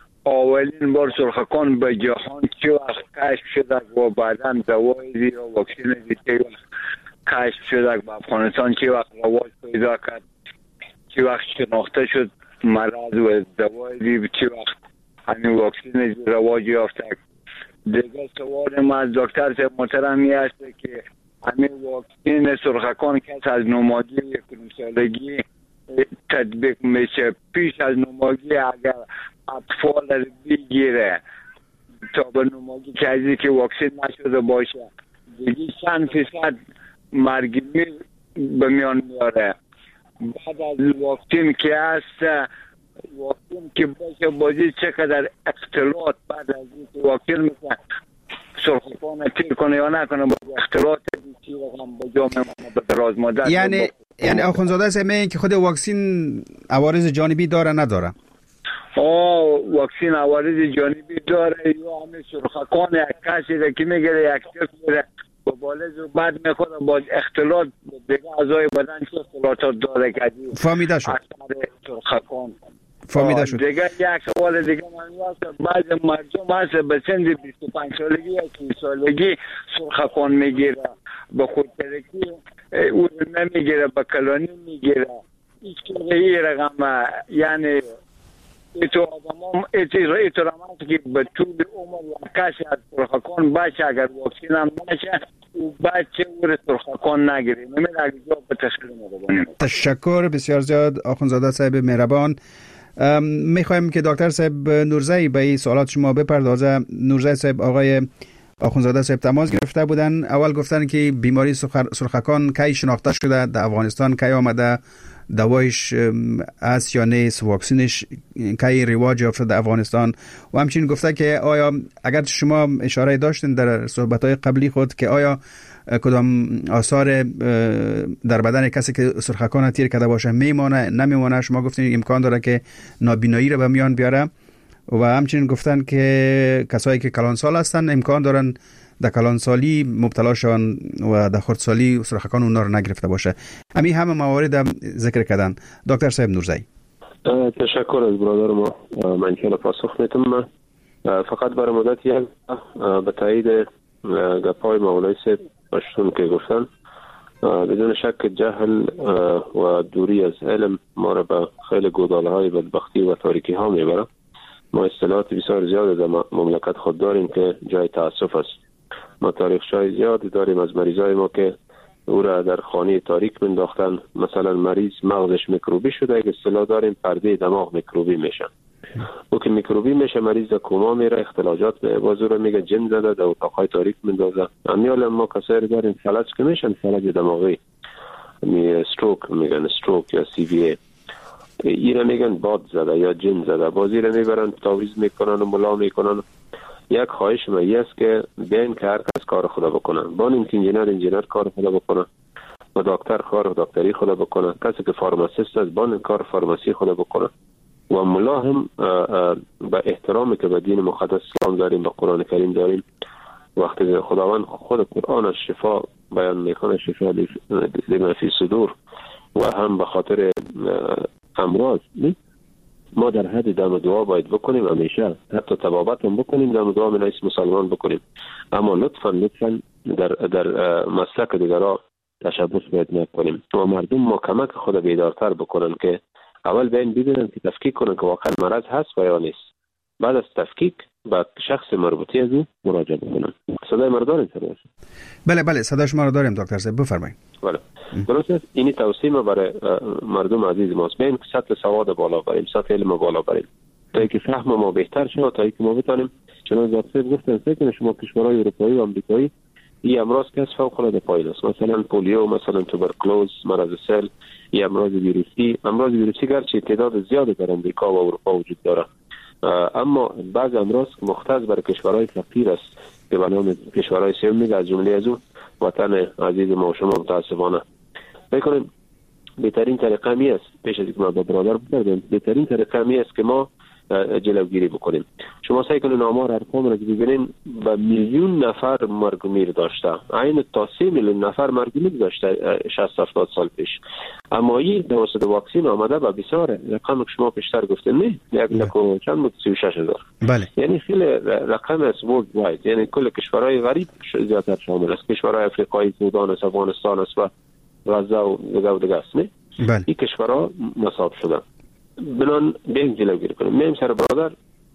اولین بار سرخکان به جهان چه وقت کشف شده و بعدا دوایی یا واکسین چه وقت کشف شده به افغانستان چه وقت رواج پیدا کرد، چه وقت شناخته شد مرض و دوایی چه وقت همین واکسین رواج یافته. دیگه سوال ما از دکتر صاحب محترم این است که همین واکسین سرخکان کس از نوماگی یک سالگی تطبیق میشه. پیش از نوماگی اگر اطفال بگیره تا به نوماگی که ازی که واکسین نشده باشه دیگه چند فیصد مرگ میر به میان میاره. بعد از واکسین که هست واکسین که باشه بازی چقدر اختلاط بعد از این واکسین مثلا سرخکان تیر کنه یا نکنه با اختلاط چی رقم با جامعه به دراز مدت. یعنی یعنی آخوندزاده صاحب میگن که خود واکسین عوارض جانبی داره نداره؟ آه واکسین عوارض جانبی داره. یا همه سرخکان یک کسی که میگیره یک چیز میره با بالز و بعد میخوره با اختلاط دیگه اعضای بدن چه اختلاطات داره که فهمیده شد. سرخکان فهمیده شد. دیگه یک سوال دیگه من هست بعض مردم هست به سن بیست و پنج سالگی یا سی سالگی سرخکان میگیره، به خودترکی او نمیگیره، به کلانی میگیره. هیچ که رقم یعنی ایتو آدم ایتو ایتو رمانت که به طول عمر کسی از سرخکان باشه اگر واکسین هم نشه او بچه او سرخکان نگیره. نمیده اگر جواب به تشکیل مدبانیم. تشکر بسیار زیاد آخوندزاده صاحب مهربان. میخوایم که دکتر صاحب نورزی به این سوالات شما بپردازه. نورزی صاحب آقای آخوندزاده صاحب تماس گرفته بودن. اول گفتن که بیماری سرخکان کی شناخته شده در افغانستان، کی آمده، دوایش است یا نیست، واکسینش کی رواج یافته در افغانستان، و همچنین گفته که آیا اگر شما اشاره داشتین در صحبت‌های قبلی خود که آیا کدام آثار در بدن کسی که سرخکان تیر کرده باشه میمانه نمیمانه. شما گفتین امکان داره که نابینایی رو به میان بیاره و همچنین گفتن که کسایی که کلانسال هستن امکان دارن در کلانسالی مبتلا شون و در خردسالی سرخکان اونا رو نگرفته باشه. همین همه موارد ذکر کردن. دکتر صاحب نورزی. تشکر از برادر ما. من که پاسخ میتونم فقط برای مدت یک به تایید گپای مولای صاحب باشتون که گفتن بدون شک جهل و دوری از علم ما را به خیلی گوداله های بدبختی و تاریکی ها میبره. ما اصطلاحات بسیار زیاد در مملکت خود داریم که جای تاسف است. ما تاریخچه‌های زیاد داریم از مریضای ما که او را در خانه تاریک منداختن. مثلا مریض مغزش میکروبی شده، یک اصطلاح داریم پرده دماغ میکروبی میشه. او که میکروبی میشه مریض در کوما میره، اختلاجات به باز رو میگه جن زده، در اتاقهای تاریک مندازه. امیال ما کسایی داریم فلج که میشن، فلج دماغی، می استروک میگن، استروک یا سی وی ای. ایره میگن باد زده یا جن زده، بازی رو میبرن تعویض میکنن و ملا میکنن. یک خواهش من است که بیاین که هر کس کار خدا بکنه. بانیم که انجینر انجینر کار خدا بکنه و دکتر کار دکتری خدا بکنه. کسی که فارماسیست است بان کار فارماسی خدا بکنه. و ملا هم به احترامی که به دین مقدس اسلام داریم، به قرآن کریم داریم، وقتی خداوند خود قرآن شفا بیان میکنه، شفا لما فی صدور، و هم به خاطر امراض، ما در حد دم دعا باید بکنیم همیشه، حتی تبابت هم بکنیم، دم دعا من اسم مسلمان بکنیم. اما لطفا لطفا در در مسلک دیگرها تشبث باید نکنیم و مردم ما کمک خود بیدارتر بکنن که اول بین ببینن که تفکیک کنن که واقعا مرض هست و یا نیست. بعد از تفکیک با شخص مربوطی از او مراجعه بکنن. صدای ما داریم سر بله بله صدای شما رو داریم دکتر صاحب، بفرمایید. بله درست است. اینی توصیه ما برای مردم عزیز ماست، بین که سطح سواد بالا بریم، سطح علم بالا بریم تا اینکه فهم ما بهتر شه، تا اینکه ما بتونیم چون دکتر گفتن فکر شما کشورهای اروپایی و آمریکایی این امراض که فوق العاده پایین است، مثلا پولیو، مثلا توبرکلوز، مرض سل، این امراض ویروسی، امراض ویروسی گرچه تعداد زیادی در امریکا و اروپا وجود داره، اما بعض امراض مختص برای کشورهای فقیر است که به نام کشورهای سوم میگه، از جمله از اون وطن عزیز ما و شما متاسفانه. بکنیم بهترین طریقه می است، پیش از اینکه ما با برادر بگردیم، بهترین طریقه می است که ما جلوگیری بکنیم. شما سعی کنید آمار ارقام را ببینید، به میلیون نفر مرگ و میر داشته، عین تا سه میلیون نفر مرگ و میر داشته شصت هفتاد سال پیش. اما این توسط واکسن آمده به بسیار رقم که شما پیشتر گفتین، نه یک لکو چند بود سی و شش هزار. بله. یعنی خیلی رقم است ورلد واید، یعنی کل کشورهای غریب زیادتر شامل است، کشورهای افریقایی، سودان است، افغانستان است و غزه و دیگه و دیگه است. نه بله. این کشورها مصاب شدن. بنان بیاین جلوگیری کنیم. میم سر برادر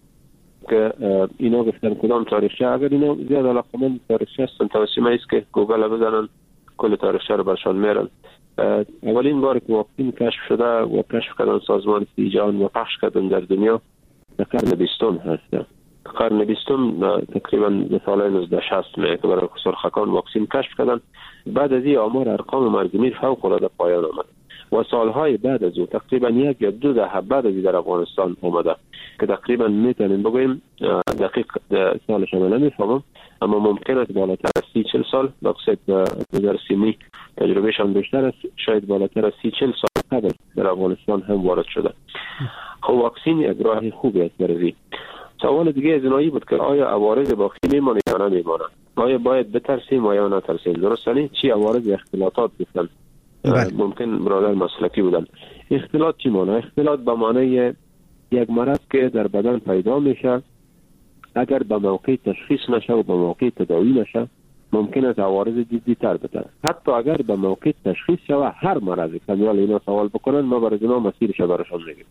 که اینا گفتن کدام تاریخچه، اگر اینا زیاد علاقمند تاریخچه هستن توصیه است که گوگل بزنن، کل تاریخچه رو برشان میرن. اولین بار که واکسن کشف شده و کشف کردن سازمان صحت جهان و پخش کردن در دنیا در قرن بیستم هست. قرن بیستم تقریبا به سال نوزده شصت می که برای سرخکان واکسن کشف کردن. بعد از این آمار ارقام مرگ میر فوق العاده پایان آمد و سالهای بعد از او تقریبا یک یا دو دهه بعد از در افغانستان آمده که تقریبا میتونیم بگوییم دقیق سالش هم نمیفهمم، اما ممکن است بالاتر از سی چل سال بقصد نظر سیمی تجربهشان بیشتر است، شاید بالاتر از سی چل سال قبل در افغانستان هم وارد شده. خب واکسن یک راه خوبی است برای سوال دیگه از اینایی بود که آیا عوارض باقی میمانه یا نمیمانه، آیا باید بترسیم یا نترسیم؟ درستانی چی عوارض اختلاطات گفتن؟ ممکن برادر مسلکی بودن. اختلاط چی معنی؟ اختلاط به معنی یک مرض که در بدن پیدا میشه، اگر به موقع تشخیص نشه و به موقع تداوی نشه ممکن است عوارض جدی تر بده. حتی اگر به موقع تشخیص شود هر مرضی که اینا سوال بکنن ما برای اینا مسیرش براشون میگیم.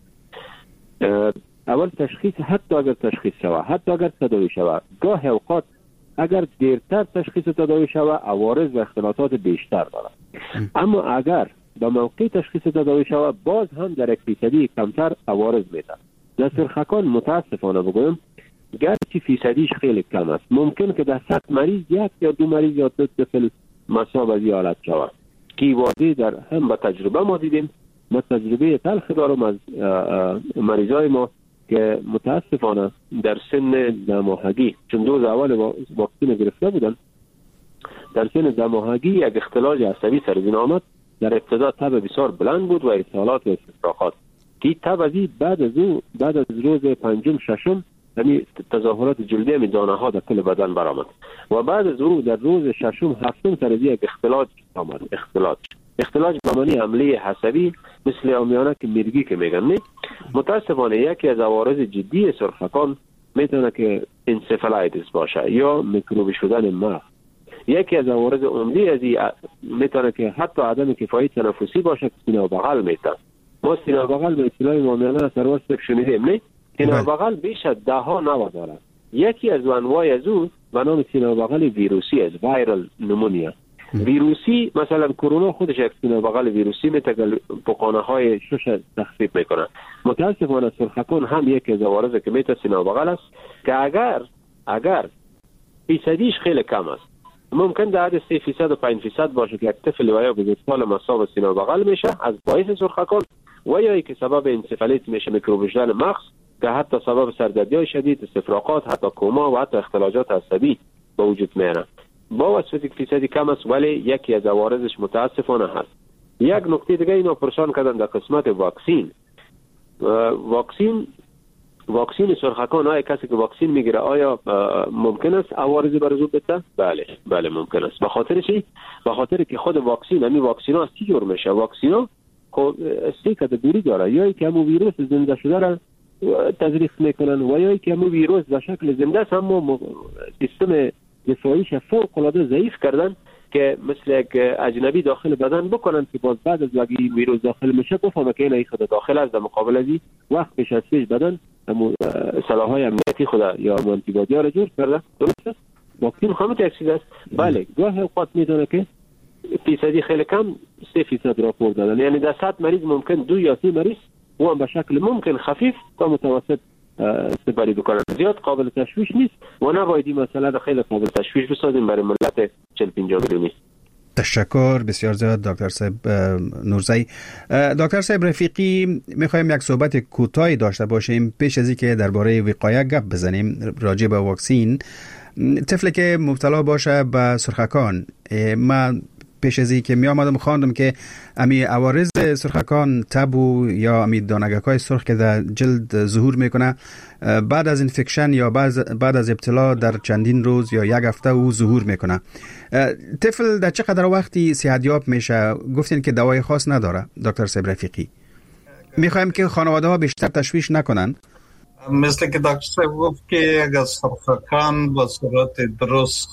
اول تشخیص، حتی اگر تشخیص شود، حتی اگر تداوی شود، گاه اوقات اگر دیرتر تشخیص تداوی شود عوارض و اختلاطات بیشتر داره. اما اگر به موقع تشخیص تداوی شود باز هم در یک فیصدی کمتر عوارض میده. در سرخکان متاسفانه بگویم گرچه فیصدیش خیلی کم است، ممکن که در صد مریض یک یا دو مریض یا دو طفل مصاب از این حالت شود که واضح در هم به تجربه ما دیدیم. ما تجربه تلخ دارم از مریضای ما که متاسفانه در سن دماهگی، چون دوز اول واکسن گرفته بودن، در سن دماهگی یک اختلال عصبی سرزین آمد. در ابتدا تب بسیار بلند بود و ارسالات و استفراغات که تب ازی بعد از او بعد از روز پنجم ششم یعنی تظاهرات جلدی می دانه ها در کل بدن برآمد و بعد از او در روز ششم هفتم سرزی یک اختلاج آمد. اختلاج اختلاج به معنی حمله عصبی مثل عامیانه که میرگی که میگن. نه متاسفانه یکی از عوارض جدی سرخکان میتونه که انسفالایتس باشه یا میکروبی شدن مغز. یکی از عوارض عمده از این میتونه که حتی عدم کفایت تنفسی باشه که سینه و بغل میتن. ما سینه و بغل به اصطلاح معامله سرور صرف شنیدیم نه؟ سینه و بغل بیش از ده ها نوع داره. یکی از انواع از اون به نام سینه و بغل ویروسی است، وایرال نمونیا. ویروسی مثلا کرونا خودش یک سینه و بغل ویروسی میتونه بقانه های شش تخفیف میکنه. متاسفانه سرخکان هم یکی از عوارض که میتونه سینه و بغل است که اگر اگر فیصدیش خیلی کم است، ممکن در حد سه فیصد و پنج فیصد باشه که یک طفل و یا بزرگسال مصاب سینه و بغل میشه از باعث سرخکان، و یا که سبب انسفالیت میشه، میکروب وجدان مغز که حتی سبب سردردی شدید، استفراغات، حتی کوما و حتی اختلالات عصبی به وجود میاره. با وصفی که فیصدی کم است ولی یکی از عوارضش متاسفانه هست. یک نکته دیگه اینو پرسان کردن در قسمت واکسین. واکسین واکسین سرخکان، آیا کسی که واکسین میگیره آیا ممکن است عوارضی بر او بده؟ بله بله ممکن است. به خاطر چی؟ به خاطر که خود واکسین، همین واکسینا از چی جور میشه؟ واکسینا سه کاتگوری داره، یا که همون ویروس زنده شده را تزریق میکنن و یا که همون ویروس به شکل زنده است اما سیستم دفاعیش فوق العاده ضعیف کردن که مثل یک اجنبی داخل بدن بکنن که باز بعد از وقتی ویروس داخل میشه بفهمه که این خود داخل است، در مقابل ازی وقت پیش از پیش بدن سلاح‌های امنیتی خود یا آنتی بادی ها را جور کرده. درست است؟ واکسین همین یک چیز است. بله گاه اوقات میدونه که فیصدی خیلی کم سه فیصد راپور دادن، یعنی در صد مریض ممکن دو یا سه مریض و هم به شکل ممکن خفیف تا متوسط استفاده بکنن. زیاد قابل تشویش نیست و نباید این مسئله خیلی قابل تشویش بسازیم برای ملت چهل پنجاه میلیونی. تشکر بسیار زیاد دکتر صاحب نورزی. دکتر صاحب رفیقی، میخوایم یک صحبت کوتاهی داشته باشیم پیش از اینکه درباره وقایه گپ بزنیم راجع به واکسین. طفلی که مبتلا باشه به سرخکان، من پیش از اینکه می آمدم خواندم که امی عوارض سرخکان، تب یا امی دانگک‌های سرخ که در جلد ظهور میکنه بعد از انفکشن یا بعد از ابتلا در چندین روز یا یک هفته او ظهور میکنه. طفل در چقدر وقتی صحتیاب میشه؟ گفتین که دوای خاص نداره دکتر صاحب رفیقی. میخوایم که خانواده ها بیشتر تشویش نکنن. مثل که دکتر صاحب گفت که اگر سرخکان به صورت درست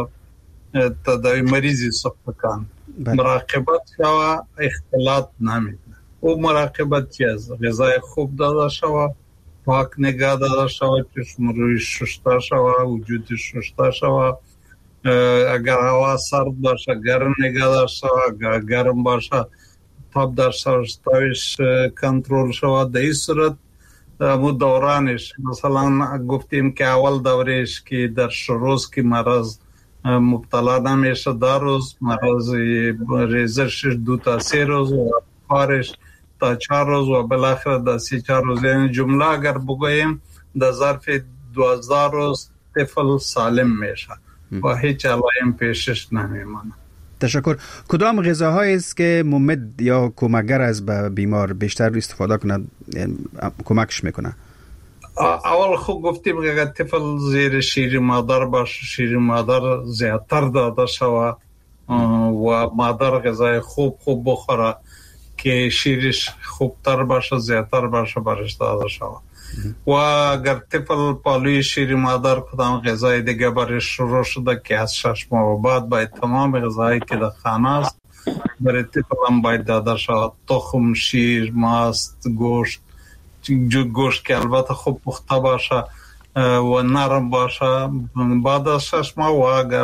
تداوی مریضی سرخکان مراقبت شوه اختلاط نمیده. او مراقبت چیز غذای خوب داده شوه، پاک نگاه داده شوه، چشم روی شسته شوه، وجود شسته شوه، اگر هوا سرد باشه گرم نگاه داشته شوه، اگر گرم باشه تاب در سرستایش کنترل شوه. در این صورت مو دورانش مثلا گفتیم که اول دورش که در روز که مرض مبتلا نمیشه در روز، مرض ریزش دو تا سه روز و کارش تا چهار روز و بالاخره در سی چهار روز، یعنی جمله اگر بگوییم در ظرف دوازده روز طفل سالم میشه و هیچ علائم پیشش نمیمانه. تشکر. کدام غذاهایی است که ممد یا کمکگر از به بیمار بیشتر استفاده کنه، کمکش میکنه؟ اول خوب گفتیم که اگر طفل زیر شیر مادر باشه، شیر مادر زیادتر داده شوه و مادر غذای خوب خوب بخوره که شیرش خوبتر باشه، زیادتر باشه برش داده شوه. و اگر طفل پالوی شیر مادر کدام غذای دیگه برش شروع شده که از شش ماه بعد باید تمام غذایی که در خانه است برای طفل هم باید داده شوه. تخم، شیر، ماست، گوشت، گوشت که البته خوب پخته باشه و نرم باشه بعد از شش ماه، و اگر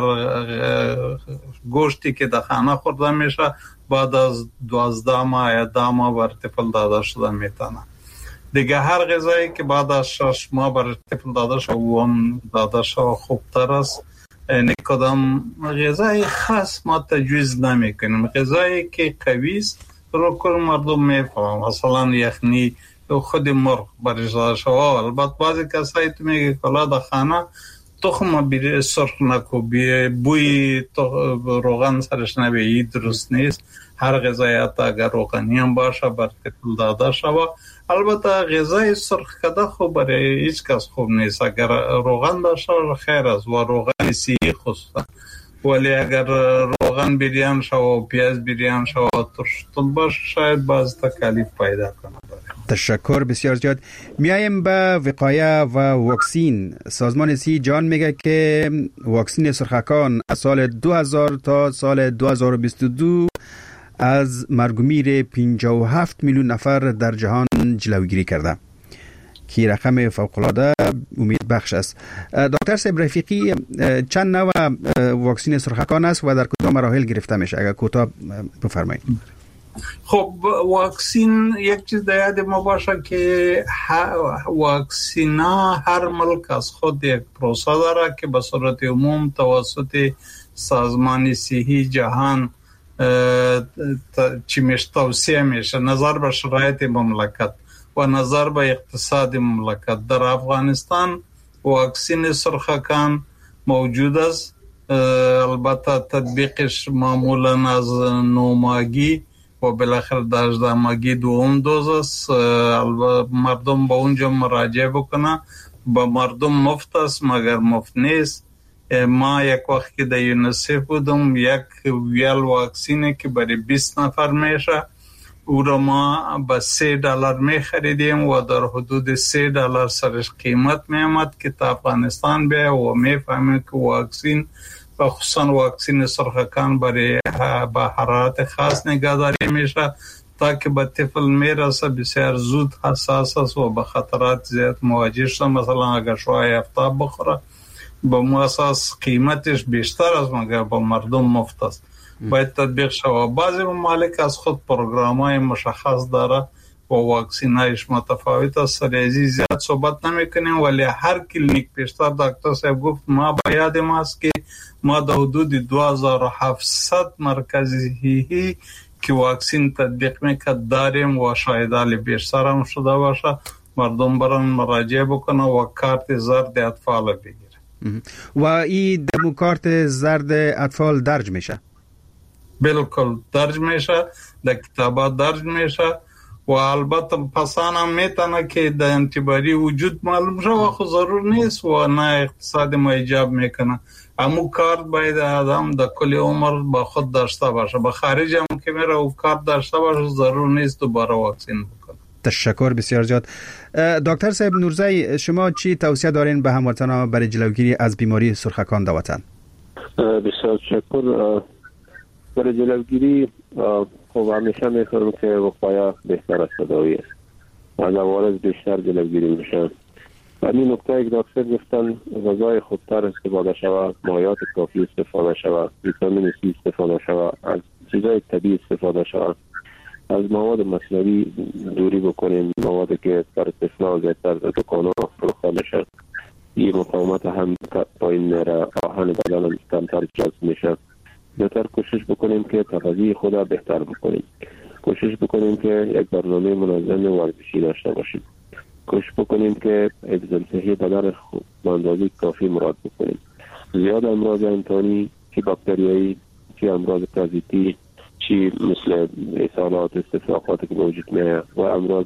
گوشتی که در خانه خورده میشه بعد از دوازده ماه یا ده ماه بر طفل داده شده میتونه. دیگه هر غذایی که بعد از شش ماه بر طفل داده شده و هم داده شده خوبتر است. یعنی کدام غذای خاص ما تجویز نمی کنیم. غذایی که قوی است رو کل مردم میفهمن، مثلا یخنی خود مرغ برش داده شده. البته بعضی کسایی تو میگه کلا در خانه تخم بیره سرخ نکو، بوی روغن سرش نبیه، درست نیست. هر غذای حتی اگر روغنی هم باشه بر طفل داده شده. البته غذای سرخ کده خوب برای هیچ کس خوب نیست. اگر روغن داشته خیر است و روغن سیهی خصوصا، ولی اگر روغن بریان شده و پیاز بریان شده و ترشتون باشه شاید باز تکالیف پیدا کنه. تشکر بسیار زیاد. میایم به وقایه و واکسین. سازمان سی جان میگه که واکسین سرخکان از سال دو هزار تا سال دو هزار و بیست و دو از مرگ و میر پنجاه و هفت میلیون نفر در جهان جلوگیری کرده که رقم فوق‌العاده امید بخش است. دکتر صاحب رفیقی، چند نوع واکسین سرخکان است و در کدام مراحل گرفته میشه؟ اگر کوتاه بفرمایید. خب واکسین یک چیز در یاد ما باشه که واکسین ها هر ملک از خود یک پروسه داره که به صورت عموم توسط سازمان صحی جهان چی میشه توصیه میشه نظر به شرایط مملکت و نظر به اقتصاد مملکت. در افغانستان واکسین سرخکان موجود است، البته تطبیقش معمولا از نو ماهگی و بالاخره در هجده ماهگی دوم دوز است. مردم با اونجا مراجعه بکنه، با مردم مفت است مگر مفت نیست. ما یک وقت که در یونیسف بودم یک ویل واکسینه که برای بیست نفر میشه او را ما با سه دلار می خریدیم و در حدود سه دلار سرش قیمت می آمد که تا افغانستان بیا و می فهمیم که واکسین و خصوصا واکسین سرخکان برای با حرارت خاص نگهداری میشه تا که به طفل میرسه بسیار زود حساس است و به خطرات زیاد مواجه شده. مثلا اگر شوهای افتاب بخوره با مؤسس قیمتش بیشتر است مگر با مردم مفت است. باید تطبیق شود. بعضی ممالک از خود پروگرام‌های مشخص داره و واکسینایش متفاوت است. سریعی زیاد صحبت نمی‌کنیم ولی هر کلینیک پیشتر دکتر صاحب گفت ما باید ماست که ما در حدود دو هزار و هفتصد مرکزی که واکسین تطبیق میکرد داریم و شاید حالی بیشتر هم شده باشه. مردم برن مراجعه بکنه و کارت زرد اطفال بگیره و این دمو کارت زرد اطفال درج میشه. بالکل درج میشه، در کتابات درج میشه و البته پسان هم میتونه که در انتباری وجود معلوم شه و خود ضرور نیست و نه اقتصاد ما ایجاب میکنه. امو کارت باید آدم در کل عمر با خود داشته باشه. با خارج هم که میره و کارت داشته باشه ضرور نیست دوباره واکسین بکنه. تشکر بسیار زیاد. دکتر صاحب نورزی، شما چی توصیه دارین به هموطنان برای جلوگیری از بیماری سرخکان در وطن؟ بسیار تشکر. برای جلوگیری خب همیشه میخورم که وقایه بهتر از تداوی است و از عوارض بیشتر جلوگیری میشن. و این نکته که دکتر گفتن غذای خوبتر استفاده شود، مایعات کافی استفاده شود، ویتامین سی استفاده شود، از چیزای طبیعی استفاده شود، از مواد مصنوعی دوری بکنیم، موادی که در طفلان زیادتر در دکان‌ها فروخته میشه. این مقاومت هم پایین میره، آهن بدن هم کمتر جذب میشه. بهتر کوشش بکنیم که تغذیه خود را بهتر بکنیم. کوشش بکنیم که یک برنامه منظم ورزشی داشته باشیم. کوشش بکنیم که حفظ صحی بدن به اندازه کافی مراعات بکنیم. زیاد امراض انتانی، چی باکتریایی، چی امراض پرازیتی، چی مثل اسهالات، استفراغات که موجود میه و امراض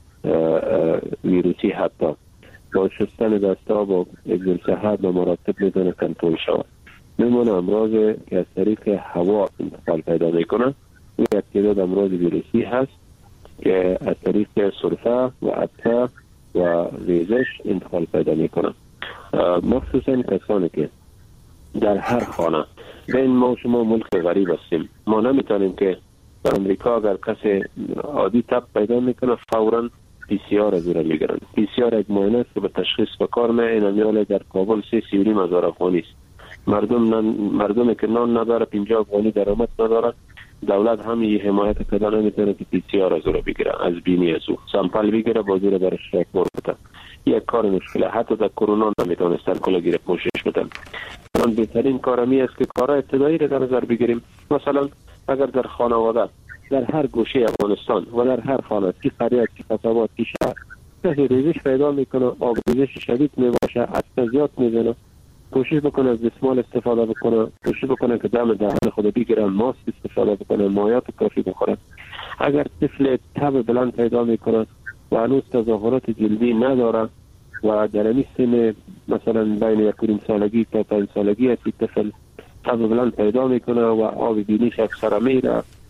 ویروسی حتی با شستن دستا با حفظ صحت و مرتب میتونه کنترل شود. میمونه امراض که از طریق هوا انتقال پیدا میکنه. این یک تعداد امراض ویروسی هست که از طریق سرفه و عطسه و ریزش انتقال پیدا میکنه. مخصوصا کسانی که در هر خانه بین ما و شما ملک غریب هستیم، ما نمیتونیم که در امریکا اگر کسی عادی تب پیدا میکنه فوراً پی سی آر از او را میگیرن. پی سی آر یک معاینه است که به تشخیص بکار میه. این امیال در کابل سه سی و نیم هزار افغانی است. مردم نن... مردمی که نان نداره، پنجاه افغانی درآمد نداره، دولت هم یه حمایت کردن نمیتونه که پی سی آر از او را بگیره، از بینی از او سامپل بگیره بازی را برش یک بار بده. یک کار مشکله. حتی در کرونا نمیتونستن کلا گیره پوشش بدن. من بهترین کارمی است که کار ابتدایی را در نظر بگیریم. مثلا اگر در خانواده در هر گوشه افغانستان و در هر خانه کی قریه کی قصبات کی شهر کسی ریزش پیدا میکنه، آب ریزش شدید میباشه، عطسه زیاد میزنه، کوشش بکنه از دستمال استفاده بکنه، کوشش بکنه که دم دهن خود بگیرن، ماسک استفاده بکنه، مایعات کافی بخوره. اگر طفل تب بلند پیدا میکنه و هنوز تظاهرات جلدی نداره و در این سن مثلا بین یک و نیم سالگی تا پنج سالگی است طفل تب بلند پیدا میکنه و آب بینیش اکثر میره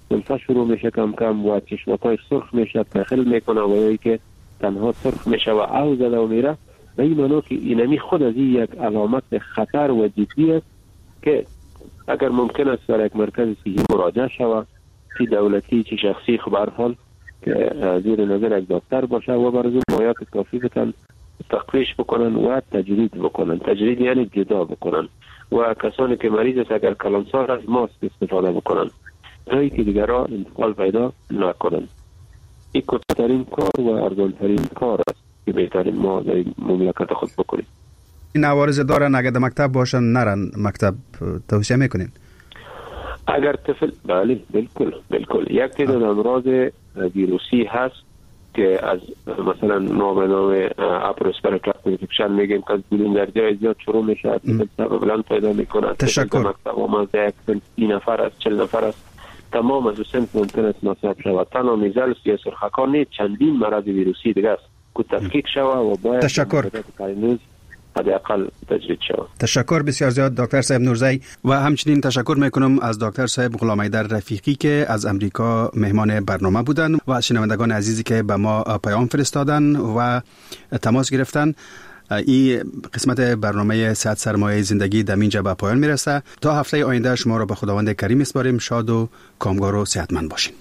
سلفه شروع میشه کم کم و چشماتای سرخ میشه، تخیل میکنه و یایی که تنها سرخ میشه و آو زده و میره. و این منو که اینمی خود از این یک علامت خطر و جدی است که اگر ممکن است در یک مرکز صحی مراجعه شود، چی دولتی چی شخصی، خبر حال که زیر نظر یک دکتر باشه و برای مایات کافی بتن تقریش بکنن و تجرید بکنن. تجرید یعنی جدا بکنن و کسانی که مریض است اگر کلانسار از ماسک استفاده بکنن جایی که دیگرها انتقال پیدا نکنن. این کوچکترین کار و ارزانترین کار است که بهترین ما در مملکت خود بکنیم. این عوارض دارن اگر در مکتب باشن نرن مکتب، توصیه میکنین؟ اگر طفل بله بالکل بالکل یک تعداد امراض ویروسی هست که از مثلا نام نام اپروسپیراتوری انفکشن میگیم که از بودن در جای زیاد شروع میشه، طفل سبب بلند پیدا میکنه. تشکر. مکتب و ما یک سی نفر است چهل نفر است تمام از سنف ممکن است ناصاب شود. تنها میزلس یا سرخکان نیست، چندین مرض ویروسی دیگه است که تفکیک شود و باید تشکر حداقل تجرید شود. تشکر بسیار زیاد دکتر صاحب نورزی. و همچنین تشکر میکنم از دکتر صاحب غلامحیدر رفیقی که از امریکا مهمان برنامه بودن و از شنوندگان عزیزی که به ما پیام فرستادن و تماس گرفتن. این قسمت برنامه صحت سرمایه زندگی در اینجا به پایان میرسه. تا هفته آینده شما را به خداوند کریم میسپاریم. شاد و کامگار و صحتمند باشین.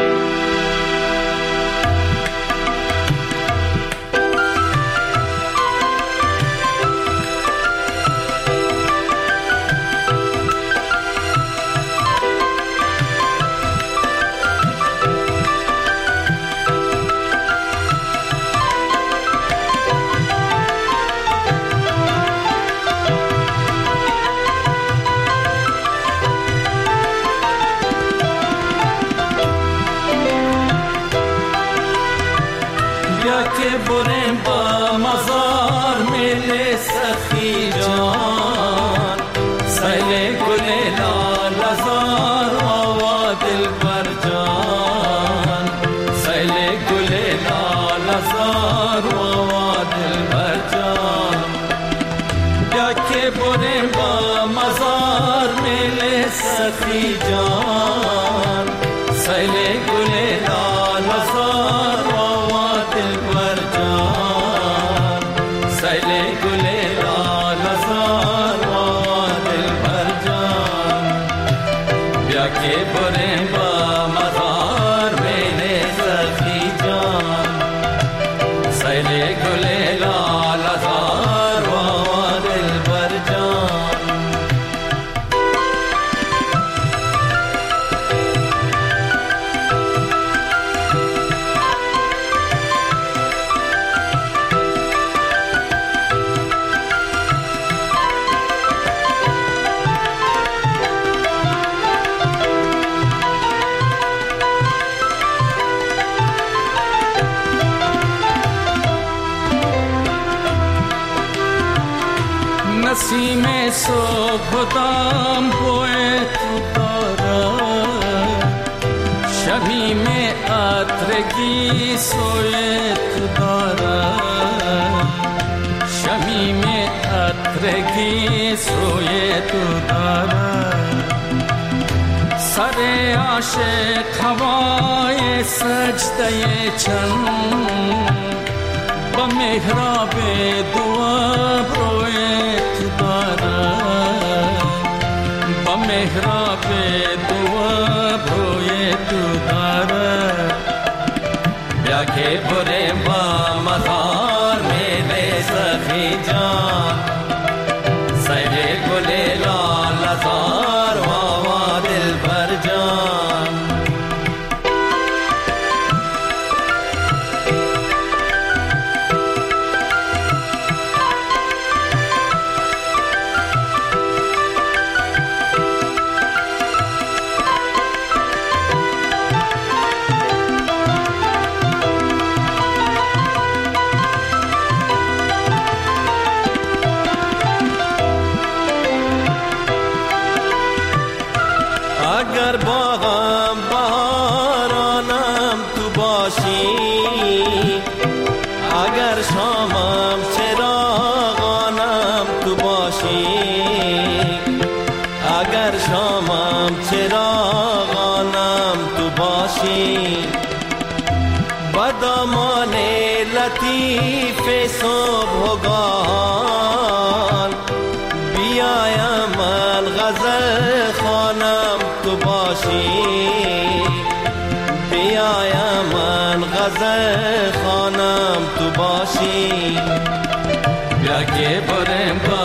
نسیم صبح دام بوی تو دارد، شمیم عطرگی سوی تو دارد، شمیم عطرگی سوی تو دارد. سر عاشق هوای سجده چند با محراب دعا بروی تو دارد، با محراب دعا بروی تو دارد. بیا که بریم با مزار میل سخی جان، سیر گل لال زار و آوا دل بر جان. اگر باغم بهارانم تو باشی، اگر شامم چراغانم تو باشی، اگر شامم چراغانم تو باشی با دامان لطیف صبحگاهان بیایم الغزل خوانم تو باشی بیایم الغزل خوانم تو باشی بیا که برم